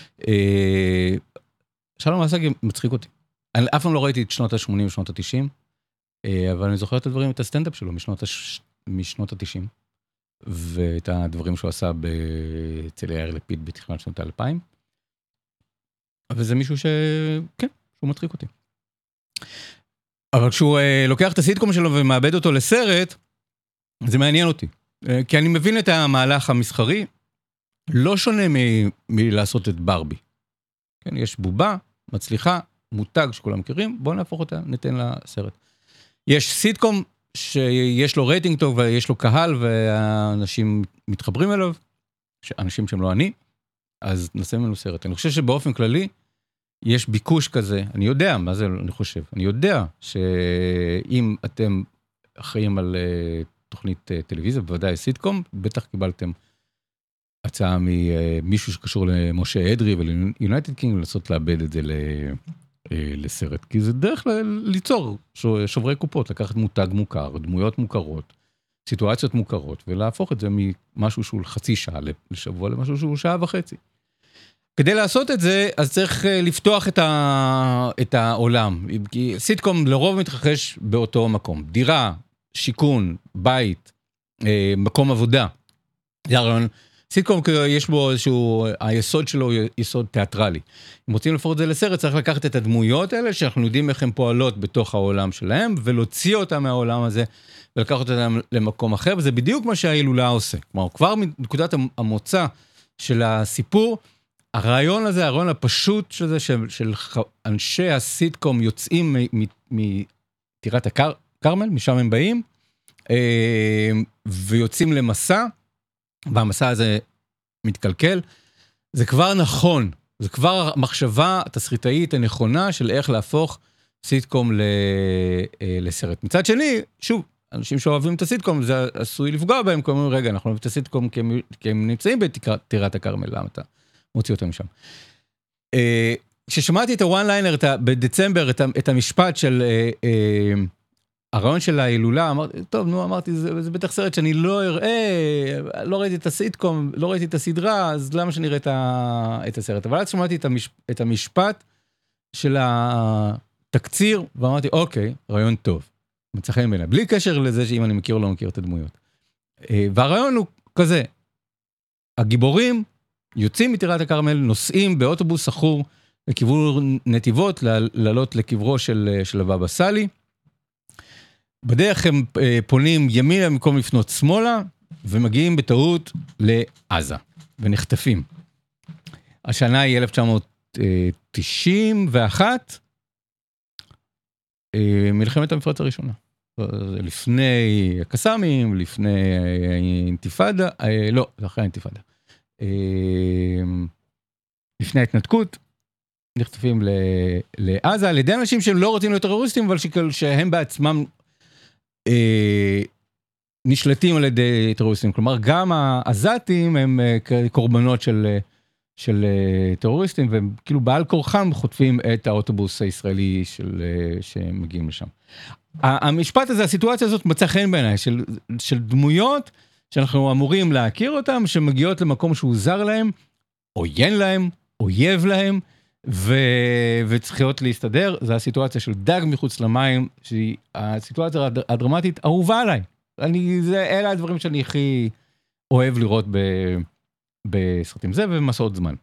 שלום אסיאג מצחיק אותי. אני אף פעם לא ראיתי את שנות ה-שמונים ושנות ה-תשעים, אבל אני זוכר את הדברים, את הסטנדאפ שלו משנות, הש... משנות ה-תשעים, ואת הדברים שהוא עשה אצל יאיר לפיד בתחילת שנות ה-אלפיים. וזה מישהו ש... כן, שהוא מצחיק אותי. אבל כשהוא אה, לוקח את הסיטקום שלו ומאבד אותו לסרט, זה מעניין אותי. אה, כי אני מבין את המהלך המסחרי, לא שונה מ- מלעשות את ברבי. כן, יש בובה, מצליחה, מותג שכולם מכירים, בואו נהפוך אותה, ניתן לה סרט. יש סיטקום שיש לו רייטינג טוב ויש לו קהל והאנשים מתחברים אליו, אנשים שהם לא אני, אז נעשה ממנו סרט. אני חושב שבאופן כללי יש ביקוש כזה, אני יודע מה זה, אני חושב, אני יודע שאם אתם אחראים על uh, תוכנית uh, טלוויזיה, בוודאי סיטקום, בטח קיבלתם הצעה ממישהו שקשור למשה אדרי וליונייטד קינג, לנסות לאבד את זה ל... לסרט, כי זה דרך ליצור שוברי קופות, לקחת מותג מוכר, דמויות מוכרות, סיטואציות מוכרות, ולהפוך את זה ממשהו שהוא חצי שעה לשבוע למשהו שהוא שעה וחצי. כדי לעשות את זה, אז צריך לפתוח את, ה... את העולם, כי סיטקום לרוב מתרחש באותו מקום, דירה, שיכון, בית, מקום עבודה, זה הרעיון, סיטקום יש בו איזשהו, היסוד שלו הוא יסוד תיאטרלי. אם רוצים לפחות את זה לסרט, צריך לקחת את הדמויות האלה, שאנחנו יודעים איך הן פועלות בתוך העולם שלהם, ולהוציא אותם מהעולם הזה, ולקחת אותם למקום אחר, וזה בדיוק מה שההילולה עושה. כלומר, כבר מנקודת המוצא של הסיפור, הרעיון הזה, הרעיון הפשוט שזה, של, של אנשי הסיטקום יוצאים מטירת הקרמל, משם הם באים, ויוצאים למסע, והמסע הזה מתקלקל, זה כבר נכון, זה כבר המחשבה התסריטאית הנכונה של איך להפוך סיטקום לסרט. מצד שני, שוב, אנשים שאוהבים את הסיטקום, זה עשוי לפגוע בהם, כי אומרים, רגע, אנחנו אוהבים את הסיטקום כי הם, כי הם נמצאים בטירת הקרמל, למה אתה מוציא אותם משם. כששמעתי את הוואן ליינר בדצמבר, את המשפט של... הרעיון של ההילולה, אמרתי, טוב, נו, אמרתי, זה, זה בטח סרט שאני לא אראה, לא ראיתי את הסיטקום, לא ראיתי את הסדרה, אז למה שאני אראה את, ה, את הסרט? אבל אז שמעתי את, המש, את המשפט של התקציר, ואמרתי, אוקיי, רעיון טוב. מצא חן בעיניי, בלי קשר לזה שאם אני מכיר או לא מכיר את הדמויות. והרעיון הוא כזה, הגיבורים יוצאים מטירת הקרמל, נוסעים באוטובוס סחור לכיוון נתיבות, לעלות לקברו של, של הבבא סאלי, בדרך הם פונים ימינה במקום לפנות שמאלה, ומגיעים בטעות לעזה, ונחטפים. השנה היא אלף תשע מאות תשעים ואחת, מלחמת המפרץ הראשונה. לפני הקסאמים, לפני האינתיפאדה, לא, זה אחרי האינתיפאדה. לפני ההתנתקות, נחטפים לעזה, על ידי אנשים שהם לא רוצים להיות טרוריסטים, אבל שהם בעצמם נשלטים על ידי טרוריסטים. כלומר, גם העזתים הם קורבנות של, של טרוריסטים, והם כאילו בעל כורחם חוטפים את האוטובוס הישראלי של, שמגיעים לשם. המשפט הזה, הסיטואציה הזאת מצא חן בעיניי, של, של דמויות שאנחנו אמורים להכיר אותם, שמגיעות למקום שהוא זר להם, עוין להם, אויב להם, ו... וצריכות להסתדר. זה הסיטואציה של דג מחוץ למים, שהיא הסיטואציה הדרמטית אהובה עליי. אני, זה, אלה הדברים שאני הכי אוהב לראות ב... בסרטים זה ובמסעות זמן.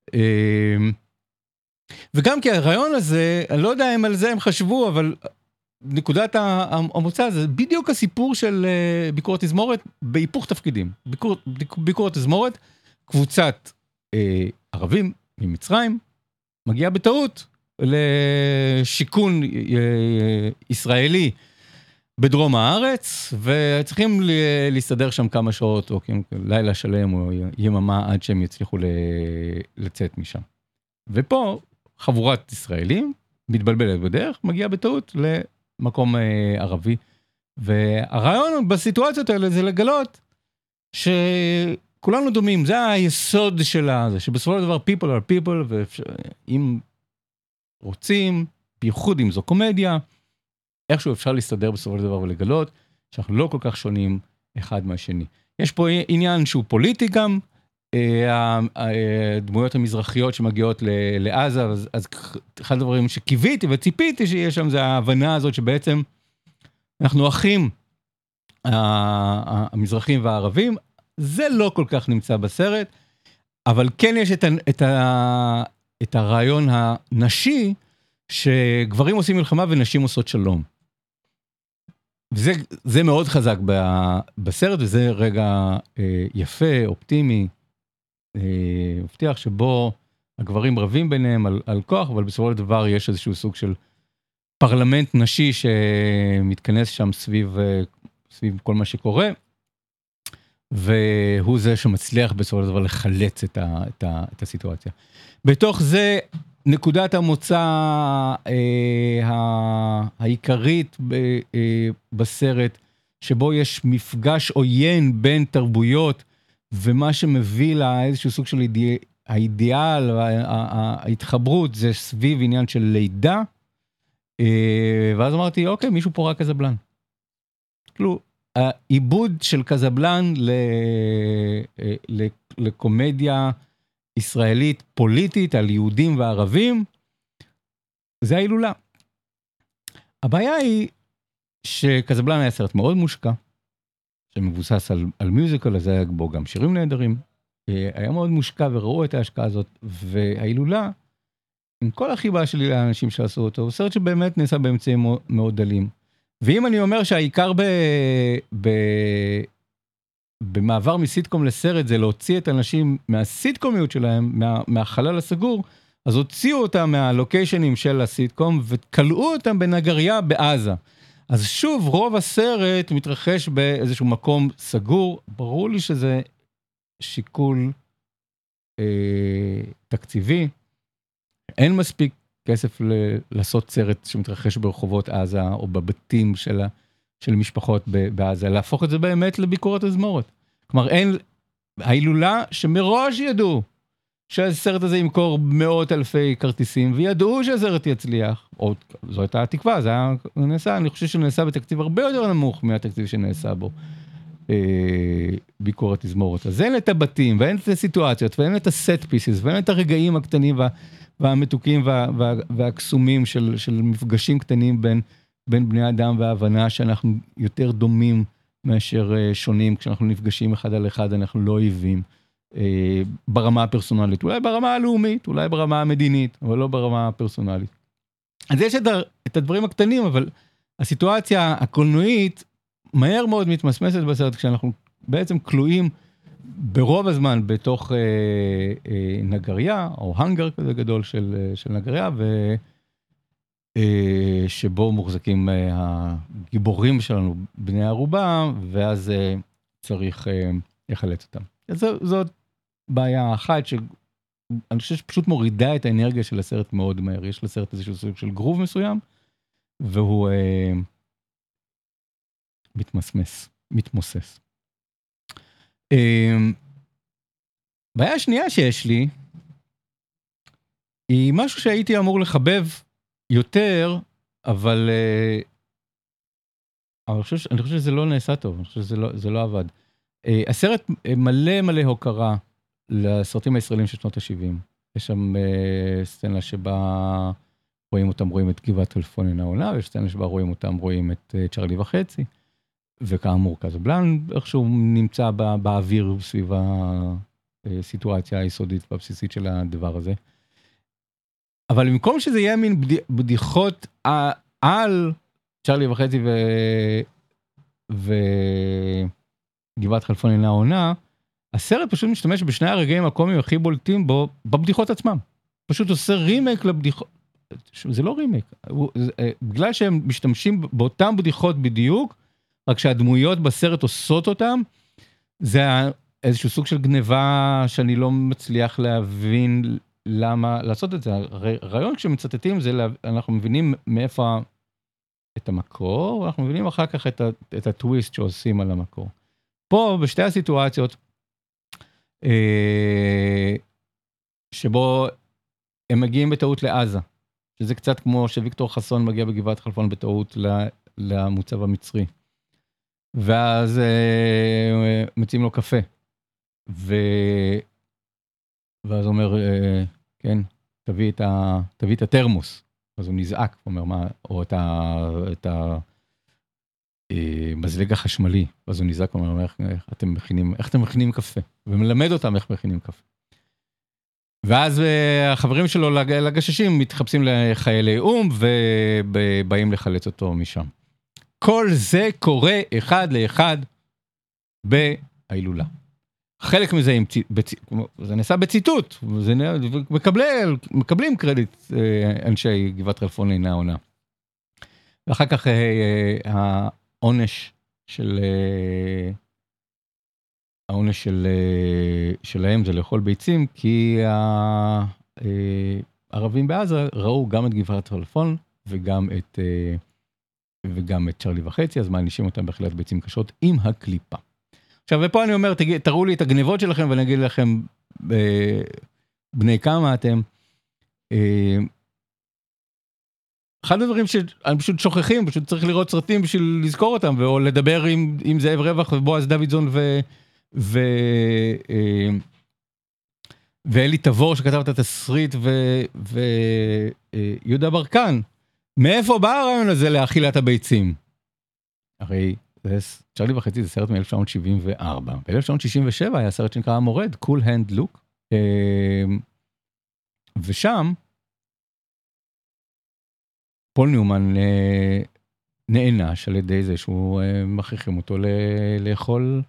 וגם כי הרעיון הזה, אני לא יודע אם על זה הם חשבו, אבל נקודת המוצא זה בדיוק הסיפור של ביקורת תזמורת בהיפוך תפקידים. ביקורת, ביקורת תזמורת, קבוצת ערבים ממצרים, מגיעה בטעות לשיכון ישראלי בדרום הארץ, וצריכים להסתדר שם כמה שעות, או לילה שלם, או יממה, עד שהם יצליחו לצאת משם. ופה, חבורת ישראלים, מתבלבלת בדרך, מגיעה בטעות למקום ערבי, והרעיון בסיטואציות האלה זה לגלות שכולנו דומים, זה היסוד שלה, זה שבסופו של דבר people are people, ואם רוצים, בייחוד אם זו קומדיה, איכשהו אפשר להסתדר בסופו של דבר ולגלות שאנחנו לא כל כך שונים אחד מהשני. יש פה עניין שהוא פוליטי גם, הדמויות המזרחיות שמגיעות לעזה, אז, אז אחד הדברים שקיוויתי וציפיתי שיש שם זה ההבנה הזאת שבעצם אנחנו אחים, המזרחים והערבים, זה לא כל כך נמצא בסרט, אבל כן יש את, ה, את, ה, את הרעיון הנשי, שגברים עושים מלחמה ונשים עושות שלום. וזה זה מאוד חזק ב, בסרט, וזה רגע אה, יפה, אופטימי, אה, מבטיח שבו הגברים רבים ביניהם על, על כוח, אבל בסופו של דבר יש איזשהו סוג של פרלמנט נשי שמתכנס שם סביב, סביב כל מה שקורה, והוא זה שמצליח בסופו של דבר לחלץ את, ה, את, ה, את הסיטואציה. בתוך זה, נקודת המוצא אה, העיקרית ב, אה, בסרט, שבו יש מפגש עוין בין תרבויות, ומה שמביא לה איזשהו סוג של אידיא, האידיאל, ההתחברות, זה סביב עניין של לידה, אה, ואז אמרתי, אוקיי, מישהו פה ראה קזבלן. כאילו, העיבוד של קזבלן ל, ל, לקומדיה ישראלית פוליטית על יהודים וערבים, זה ההילולה. הבעיה היא שקזבלן היה סרט מאוד מושקע, שמבוסס על, על מיוזיקל, אז היה בו גם שירים נהדרים, היה מאוד מושקע וראו את ההשקעה הזאת, וההילולה, עם כל החיבה שלי לאנשים שעשו אותו, הוא סרט שבאמת נעשה באמצעים מאוד דלים. ואם אני אומר שהעיקר ב, ב, במעבר מסיטקום לסרט זה להוציא את האנשים מהסיטקומיות שלהם, מה, מהחלל הסגור, אז הוציאו אותם מהלוקיישנים של הסיטקום וקלעו אותם בנגריה בעזה. אז שוב, רוב הסרט מתרחש באיזשהו מקום סגור, ברור לי שזה שיקול אה, תקציבי, אין מספיק כסף ל- לעשות סרט שמתרחש ברחובות עזה, או בבתים של, ה- של משפחות ב- בעזה, להפוך את זה באמת לביקורת הזמורת. כלומר, אין, ההילולה שמראש ידעו שהסרט הזה ימכור מאות אלפי כרטיסים, וידעו שהסרט יצליח, או זו הייתה התקווה, זה היה נעשה, אני חושב שנעשה בתקציב הרבה יותר נמוך מהתקציב שנעשה בו, אה, ביקורת הזמורת. אז אין את הבתים, ואין את הסיטואציות, ואין את הסט פיסיס, ואין את הרגעים הקטנים וה... והמתוקים וה, וה, והקסומים של, של מפגשים קטנים בין, בין בני אדם וההבנה שאנחנו יותר דומים מאשר שונים, כשאנחנו נפגשים אחד על אחד אנחנו לא אויבים, אה, ברמה הפרסונלית, אולי ברמה הלאומית, אולי ברמה המדינית, אבל לא ברמה הפרסונלית. אז יש את, את הדברים הקטנים, אבל הסיטואציה הקולנועית מהר מאוד מתמסמסת בסרט, כשאנחנו בעצם כלואים ברוב הזמן בתוך אה, אה, נגריה, או הנגר כזה גדול של, של נגריה, ו, אה, שבו מוחזקים אה, הגיבורים שלנו, בני ערובה, ואז אה, צריך אה, לחלץ אותם. אז זו, זאת בעיה אחת, שאני חושב שפשוט מורידה את האנרגיה של הסרט מאוד מהר. יש לסרט איזשהו סוג של גרוב מסוים, והוא אה, מתמסמס, מתמוסס. בעיה השנייה שיש לי, היא משהו שהייתי אמור לחבב יותר, אבל אני חושב, אני חושב שזה לא נעשה טוב, אני חושב שזה לא, זה לא עבד. הסרט מלא מלא הוקרה לסרטים הישראלים של שנות ה-שבעים. יש שם סצנה שבה רואים אותם, רואים את גבעת טלפון העונה, ויש סצנה שבה רואים אותם, רואים את צ'רלי וחצי. וכאמור, קזבלן איכשהו נמצא בא, באוויר סביב הסיטואציה היסודית והבסיסית של הדבר הזה. אבל במקום שזה יהיה מין בדי, בדיחות על צ'רלי וחצי ו... וגבעת חלפון אינה עונה, הסרט פשוט משתמש בשני הרגעים הקומיים הכי בולטים בו, בבדיחות עצמם. פשוט עושה רימייק לבדיחות, זה לא רימייק, בגלל שהם משתמשים באותם בדיחות בדיוק, רק שהדמויות בסרט עושות אותם, זה איזשהו סוג של גניבה שאני לא מצליח להבין למה לעשות את זה. הרעיון כשמצטטים זה, אנחנו מבינים מאיפה את המקור, ואנחנו מבינים אחר כך את, ה, את הטוויסט שעושים על המקור. פה, בשתי הסיטואציות, אה, שבו הם מגיעים בטעות לעזה, שזה קצת כמו שוויקטור חסון מגיע בגבעת חלפון בטעות למוצב המצרי. ואז אה, מציעים לו קפה. ו... ואז הוא אומר, אה, כן, תביא את, ה... תביא את התרמוס. אז הוא נזעק, הוא אומר, מה, או את ה... את ה... אה, מזלג החשמלי. אז הוא נזעק, הוא אומר, איך, איך אתם מכינים, איך אתם מכינים קפה? ומלמד אותם איך מכינים קפה. ואז אה, החברים שלו לגששים מתחפשים לחיילי אום, ובאים לחלץ אותו משם. כל זה קורה אחד לאחד בהילולה. חלק מזה, עם, בצ... זה נעשה בציטוט, זה נע... מקבל, מקבלים קרדיט אנשי גבעת חלפון לעיני העונה. ואחר כך העונש של, העונש של, שלהם זה לאכול ביצים, כי הערבים בעזה ראו גם את גבעת חלפון וגם את... וגם את צ'רלי וחצי, אז מענישים אותם בהחלט ביצים קשות עם הקליפה. עכשיו, ופה אני אומר, תגיד, תראו לי את הגניבות שלכם, ואני אגיד לכם, אה, בני כמה אתם. אה, אחד הדברים שאני פשוט שוכחים, פשוט צריך לראות סרטים בשביל לזכור אותם, או לדבר עם, עם זאב רווח ובועז דוידזון ו... ו אה, ואלי תבור שכתב את התסריט ויהודה ברקן. מאיפה בא הרעיון הזה להאכילת הביצים? הרי צ'רלי וחצי זה סרט מ-אלף תשע מאות שבעים וארבע. ב-אלף תשע מאות שישים ושבע היה סרט שנקרא המורד, Cool Hand Luke. ושם פול ניומן נענש על ידי זה שהוא מכריחים אותו לאכול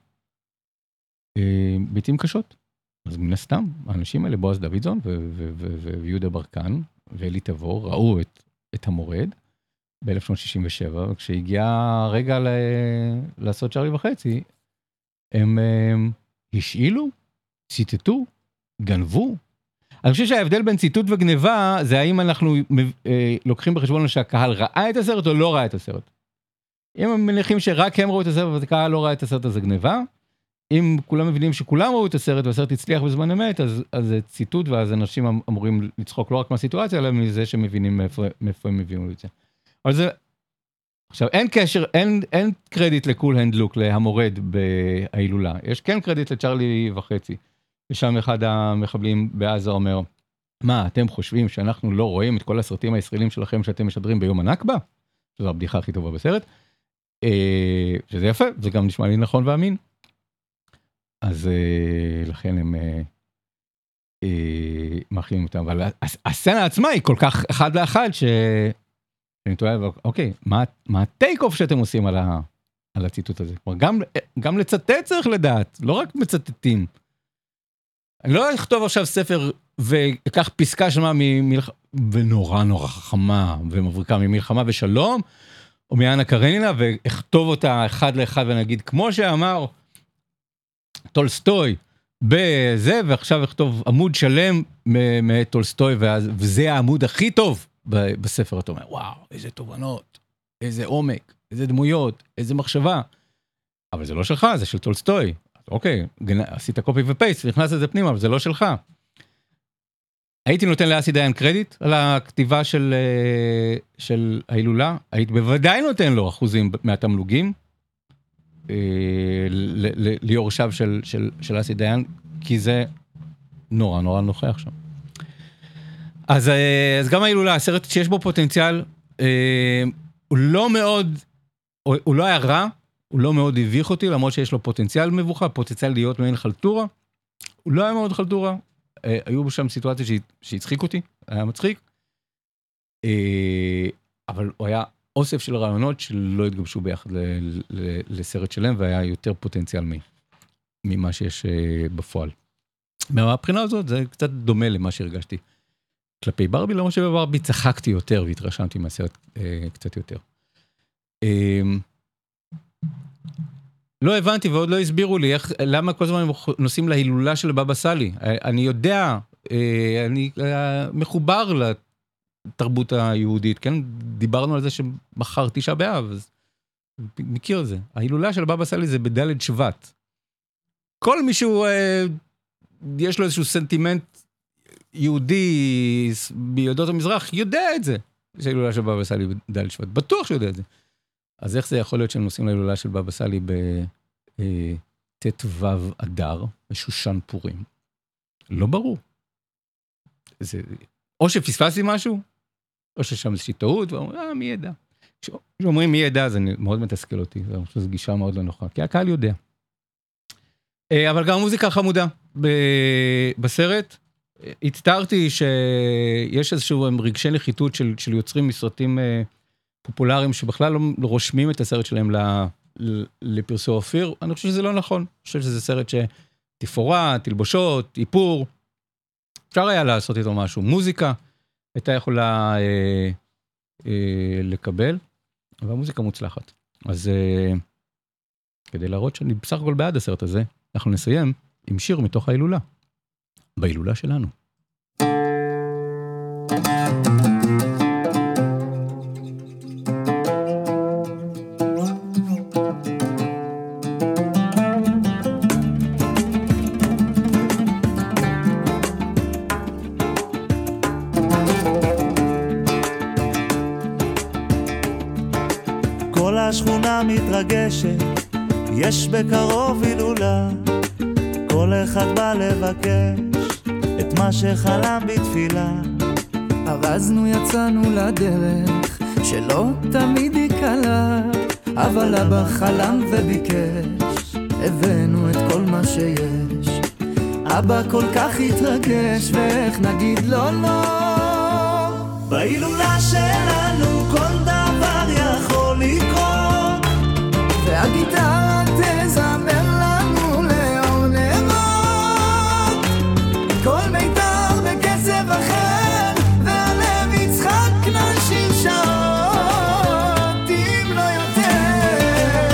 ביצים קשות. אז מן הסתם, האנשים האלה, בועז דוידזון ויהודה ברקן ואלי תבור, ראו את את המורד ב-אלף תשע מאות שישים ושבע, וכשהגיע הרגע ל... לעשות צ'רלי וחצי, הם, הם השאילו, ציטטו, גנבו. אני חושב שההבדל בין ציטוט וגניבה, זה האם אנחנו אה, לוקחים בחשבון שהקהל ראה את הסרט או לא ראה את הסרט. אם הם מניחים שרק הם ראו את הסרט, והקהל לא ראה את הסרט, אז זה גניבה. אם כולם מבינים שכולם ראו את הסרט, והסרט הצליח בזמן אמת, אז, אז זה ציטוט, ואז אנשים אמורים לצחוק לא רק מהסיטואציה, אלא מזה שמבינים מאיפה, מאיפה הם מביאים את זה. אבל זה, עכשיו, אין קשר, אין, אין קרדיט לקול הנד לוק, להמורד בהילולה. יש כן קרדיט לצ'רלי וחצי. ושם אחד המחבלים בעזה אומר, מה, אתם חושבים שאנחנו לא רואים את כל הסרטים הישראלים שלכם שאתם משדרים ביום הנכבה? שזו הבדיחה הכי טובה בסרט. אה, שזה יפה, זה גם נשמע לי נכון ואמין. אז אה, לכן הם אה, אה, מאכילים אותם. אבל הסצנה עצמה היא כל כך אחד לאחד, שאני תוהה, אוקיי, מה, מה הטייק אוף שאתם עושים על, ה, על הציטוט הזה? כלומר, גם, גם לצטט צריך לדעת, לא רק מצטטים. אני לא אכתוב עכשיו ספר ואקח פסקה שלמה ממלח... ונורא נורא חכמה ומבריקה ממלחמה ושלום, או מאנה קרנינה, ואכתוב אותה אחד לאחד ונגיד, כמו שאמר טולסטוי בזה, ועכשיו אכתוב עמוד שלם מטולסטוי, וזה העמוד הכי טוב בספר. אתה אומר, וואו, איזה תובנות, איזה עומק, איזה דמויות, איזה מחשבה. אבל זה לא שלך, זה של טולסטוי. אוקיי, עשית קופי ופייסט, נכנס לזה פנימה, אבל זה לא שלך. הייתי נותן לאסי דיין קרדיט על הכתיבה של, של ההילולה, הייתי בוודאי נותן לו אחוזים מהתמלוגים, ליורשיו של, של, של אסי דיין, כי זה נורא נורא נוכח שם. אז, אז גם ההילולה, הסרט שיש בו פוטנציאל, הוא לא מאוד, הוא לא היה רע, הוא לא מאוד הביך אותי, למרות שיש לו פוטנציאל מבוכה, פוטנציאל להיות מעין חלטורה. הוא לא היה מאוד חלטורה. אה, היו שם סיטואציה שהצחיק אותי, היה מצחיק. אה, אבל הוא היה אוסף של רעיונות שלא התגבשו ביחד ל, ל, לסרט שלם, והיה יותר פוטנציאל מי, ממה שיש אה, בפועל. מהבחינה הזאת, זה קצת דומה למה שהרגשתי כלפי ברבי, למרות שבברבי צחקתי יותר והתרשמתי מהסרט קצת יותר. לא הבנתי ועוד לא הסבירו לי איך, למה כל הזמן נוסעים להילולה של בבא סאלי. אני יודע, אני מחובר לתרבות היהודית, כן? דיברנו על זה שמחר תשעה באב, אז מכיר את זה. ההילולה של בבא סאלי זה בדלת שבט. כל מישהו, יש לו איזשהו סנטימנט יהודי ביהדות המזרח, יודע את זה. שההילולה של בבא סאלי בדלת שבט. בטוח שיודע את זה. אז איך זה יכול להיות שהם נוסעים להילולה של בבא סאלי בתת וו אדר, בשושן פורים? לא ברור. זה, או שפספסתי משהו, או ששם איזושהי טעות, ואומרים, אה, מי ידע? כשאומרים מי ידע, זה מאוד מתסכל אותי, זו גישה מאוד לא נוחה, כי הקהל יודע. אבל גם מוזיקה חמודה בסרט, הצטערתי שיש איזשהו רגשי נחיתות של, של יוצרים מסרטים פופולריים, שבכלל לא רושמים את הסרט שלהם לפרסום אופיר. אני חושב שזה לא נכון. אני חושב שזה סרט שתפאורה, תלבושות, איפור, אפשר היה לעשות איתו משהו. מוזיקה הייתה יכולה אה, אה, לקבל, והמוזיקה מוצלחת. אז אה, כדי להראות שאני בסך הכל בעד הסרט הזה, אנחנו נסיים עם שיר מתוך ההילולה. בהילולה שלנו. כל השכונה מתרגשת, יש בקרוב הילולה, כל אחד בא לבקש את מה שחלם בתפילה. ארזנו יצאנו לדרך שלא תמיד היא קלה, אבל אבא חלם וביקש, הבאנו את כל מה שיש. אבא כל כך התרגש, ואיך נגיד לא לא. בהילולה שלנו כל דבר יכול לקרות, והגיטרה תזמר לנו לאור נרות, כל מיתר בקצב אחר, והלב יצחק נשיר שעות, אם לא יותר.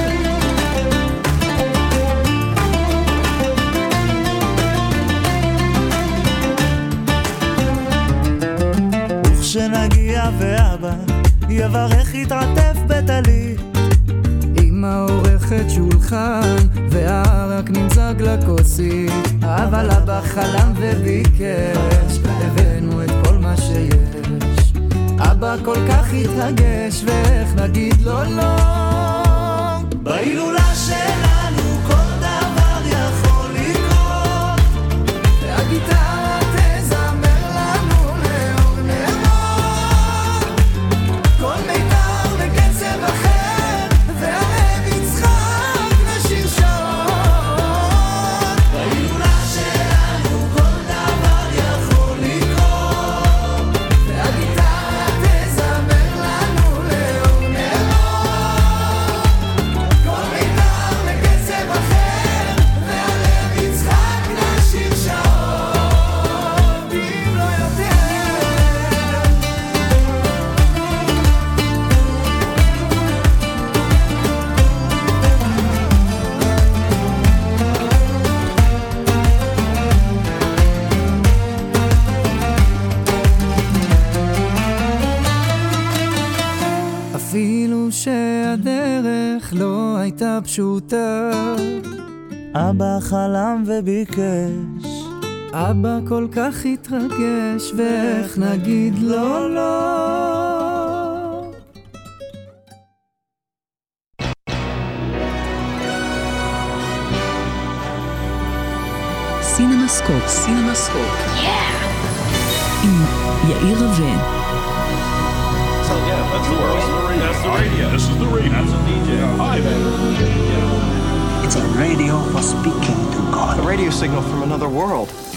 וכשנגיע ואבא יברך יתעטף בטלית, אמא עורכת שולחן והערק נמזג לכוסית, אבל אבא חלם וביקש, הבאנו את כל מה שיש. אבא כל כך התרגש, ואיך נגיד לא לא. בהילולה שלנו כל דבר יכול לקרות, והגיטרה תזמר לנו לאור נרות, כל מיתר בקצב אחר, והלב יצחק נשיר שעות. בהילולה שלנו כל דבר יכול לקרות, והגיטרה תזמר לנו לאור נרות, כל מיתר בקצב אחר, והלב יצחק נשיר שעות, אם לא יותר. אפילו שהדרך לא הייתה פשוטה, אבא חלם וביקש, אבא כל כך התרגש, ואיך נגיד לא לא. סינמסקופ, סינמסקופ. עם יאיר רווה. So yeah, that's the world. That's the radio. This is the radio. That's a D J. Hi, man. Yeah. It's a radio for speaking to God. A radio signal from another world.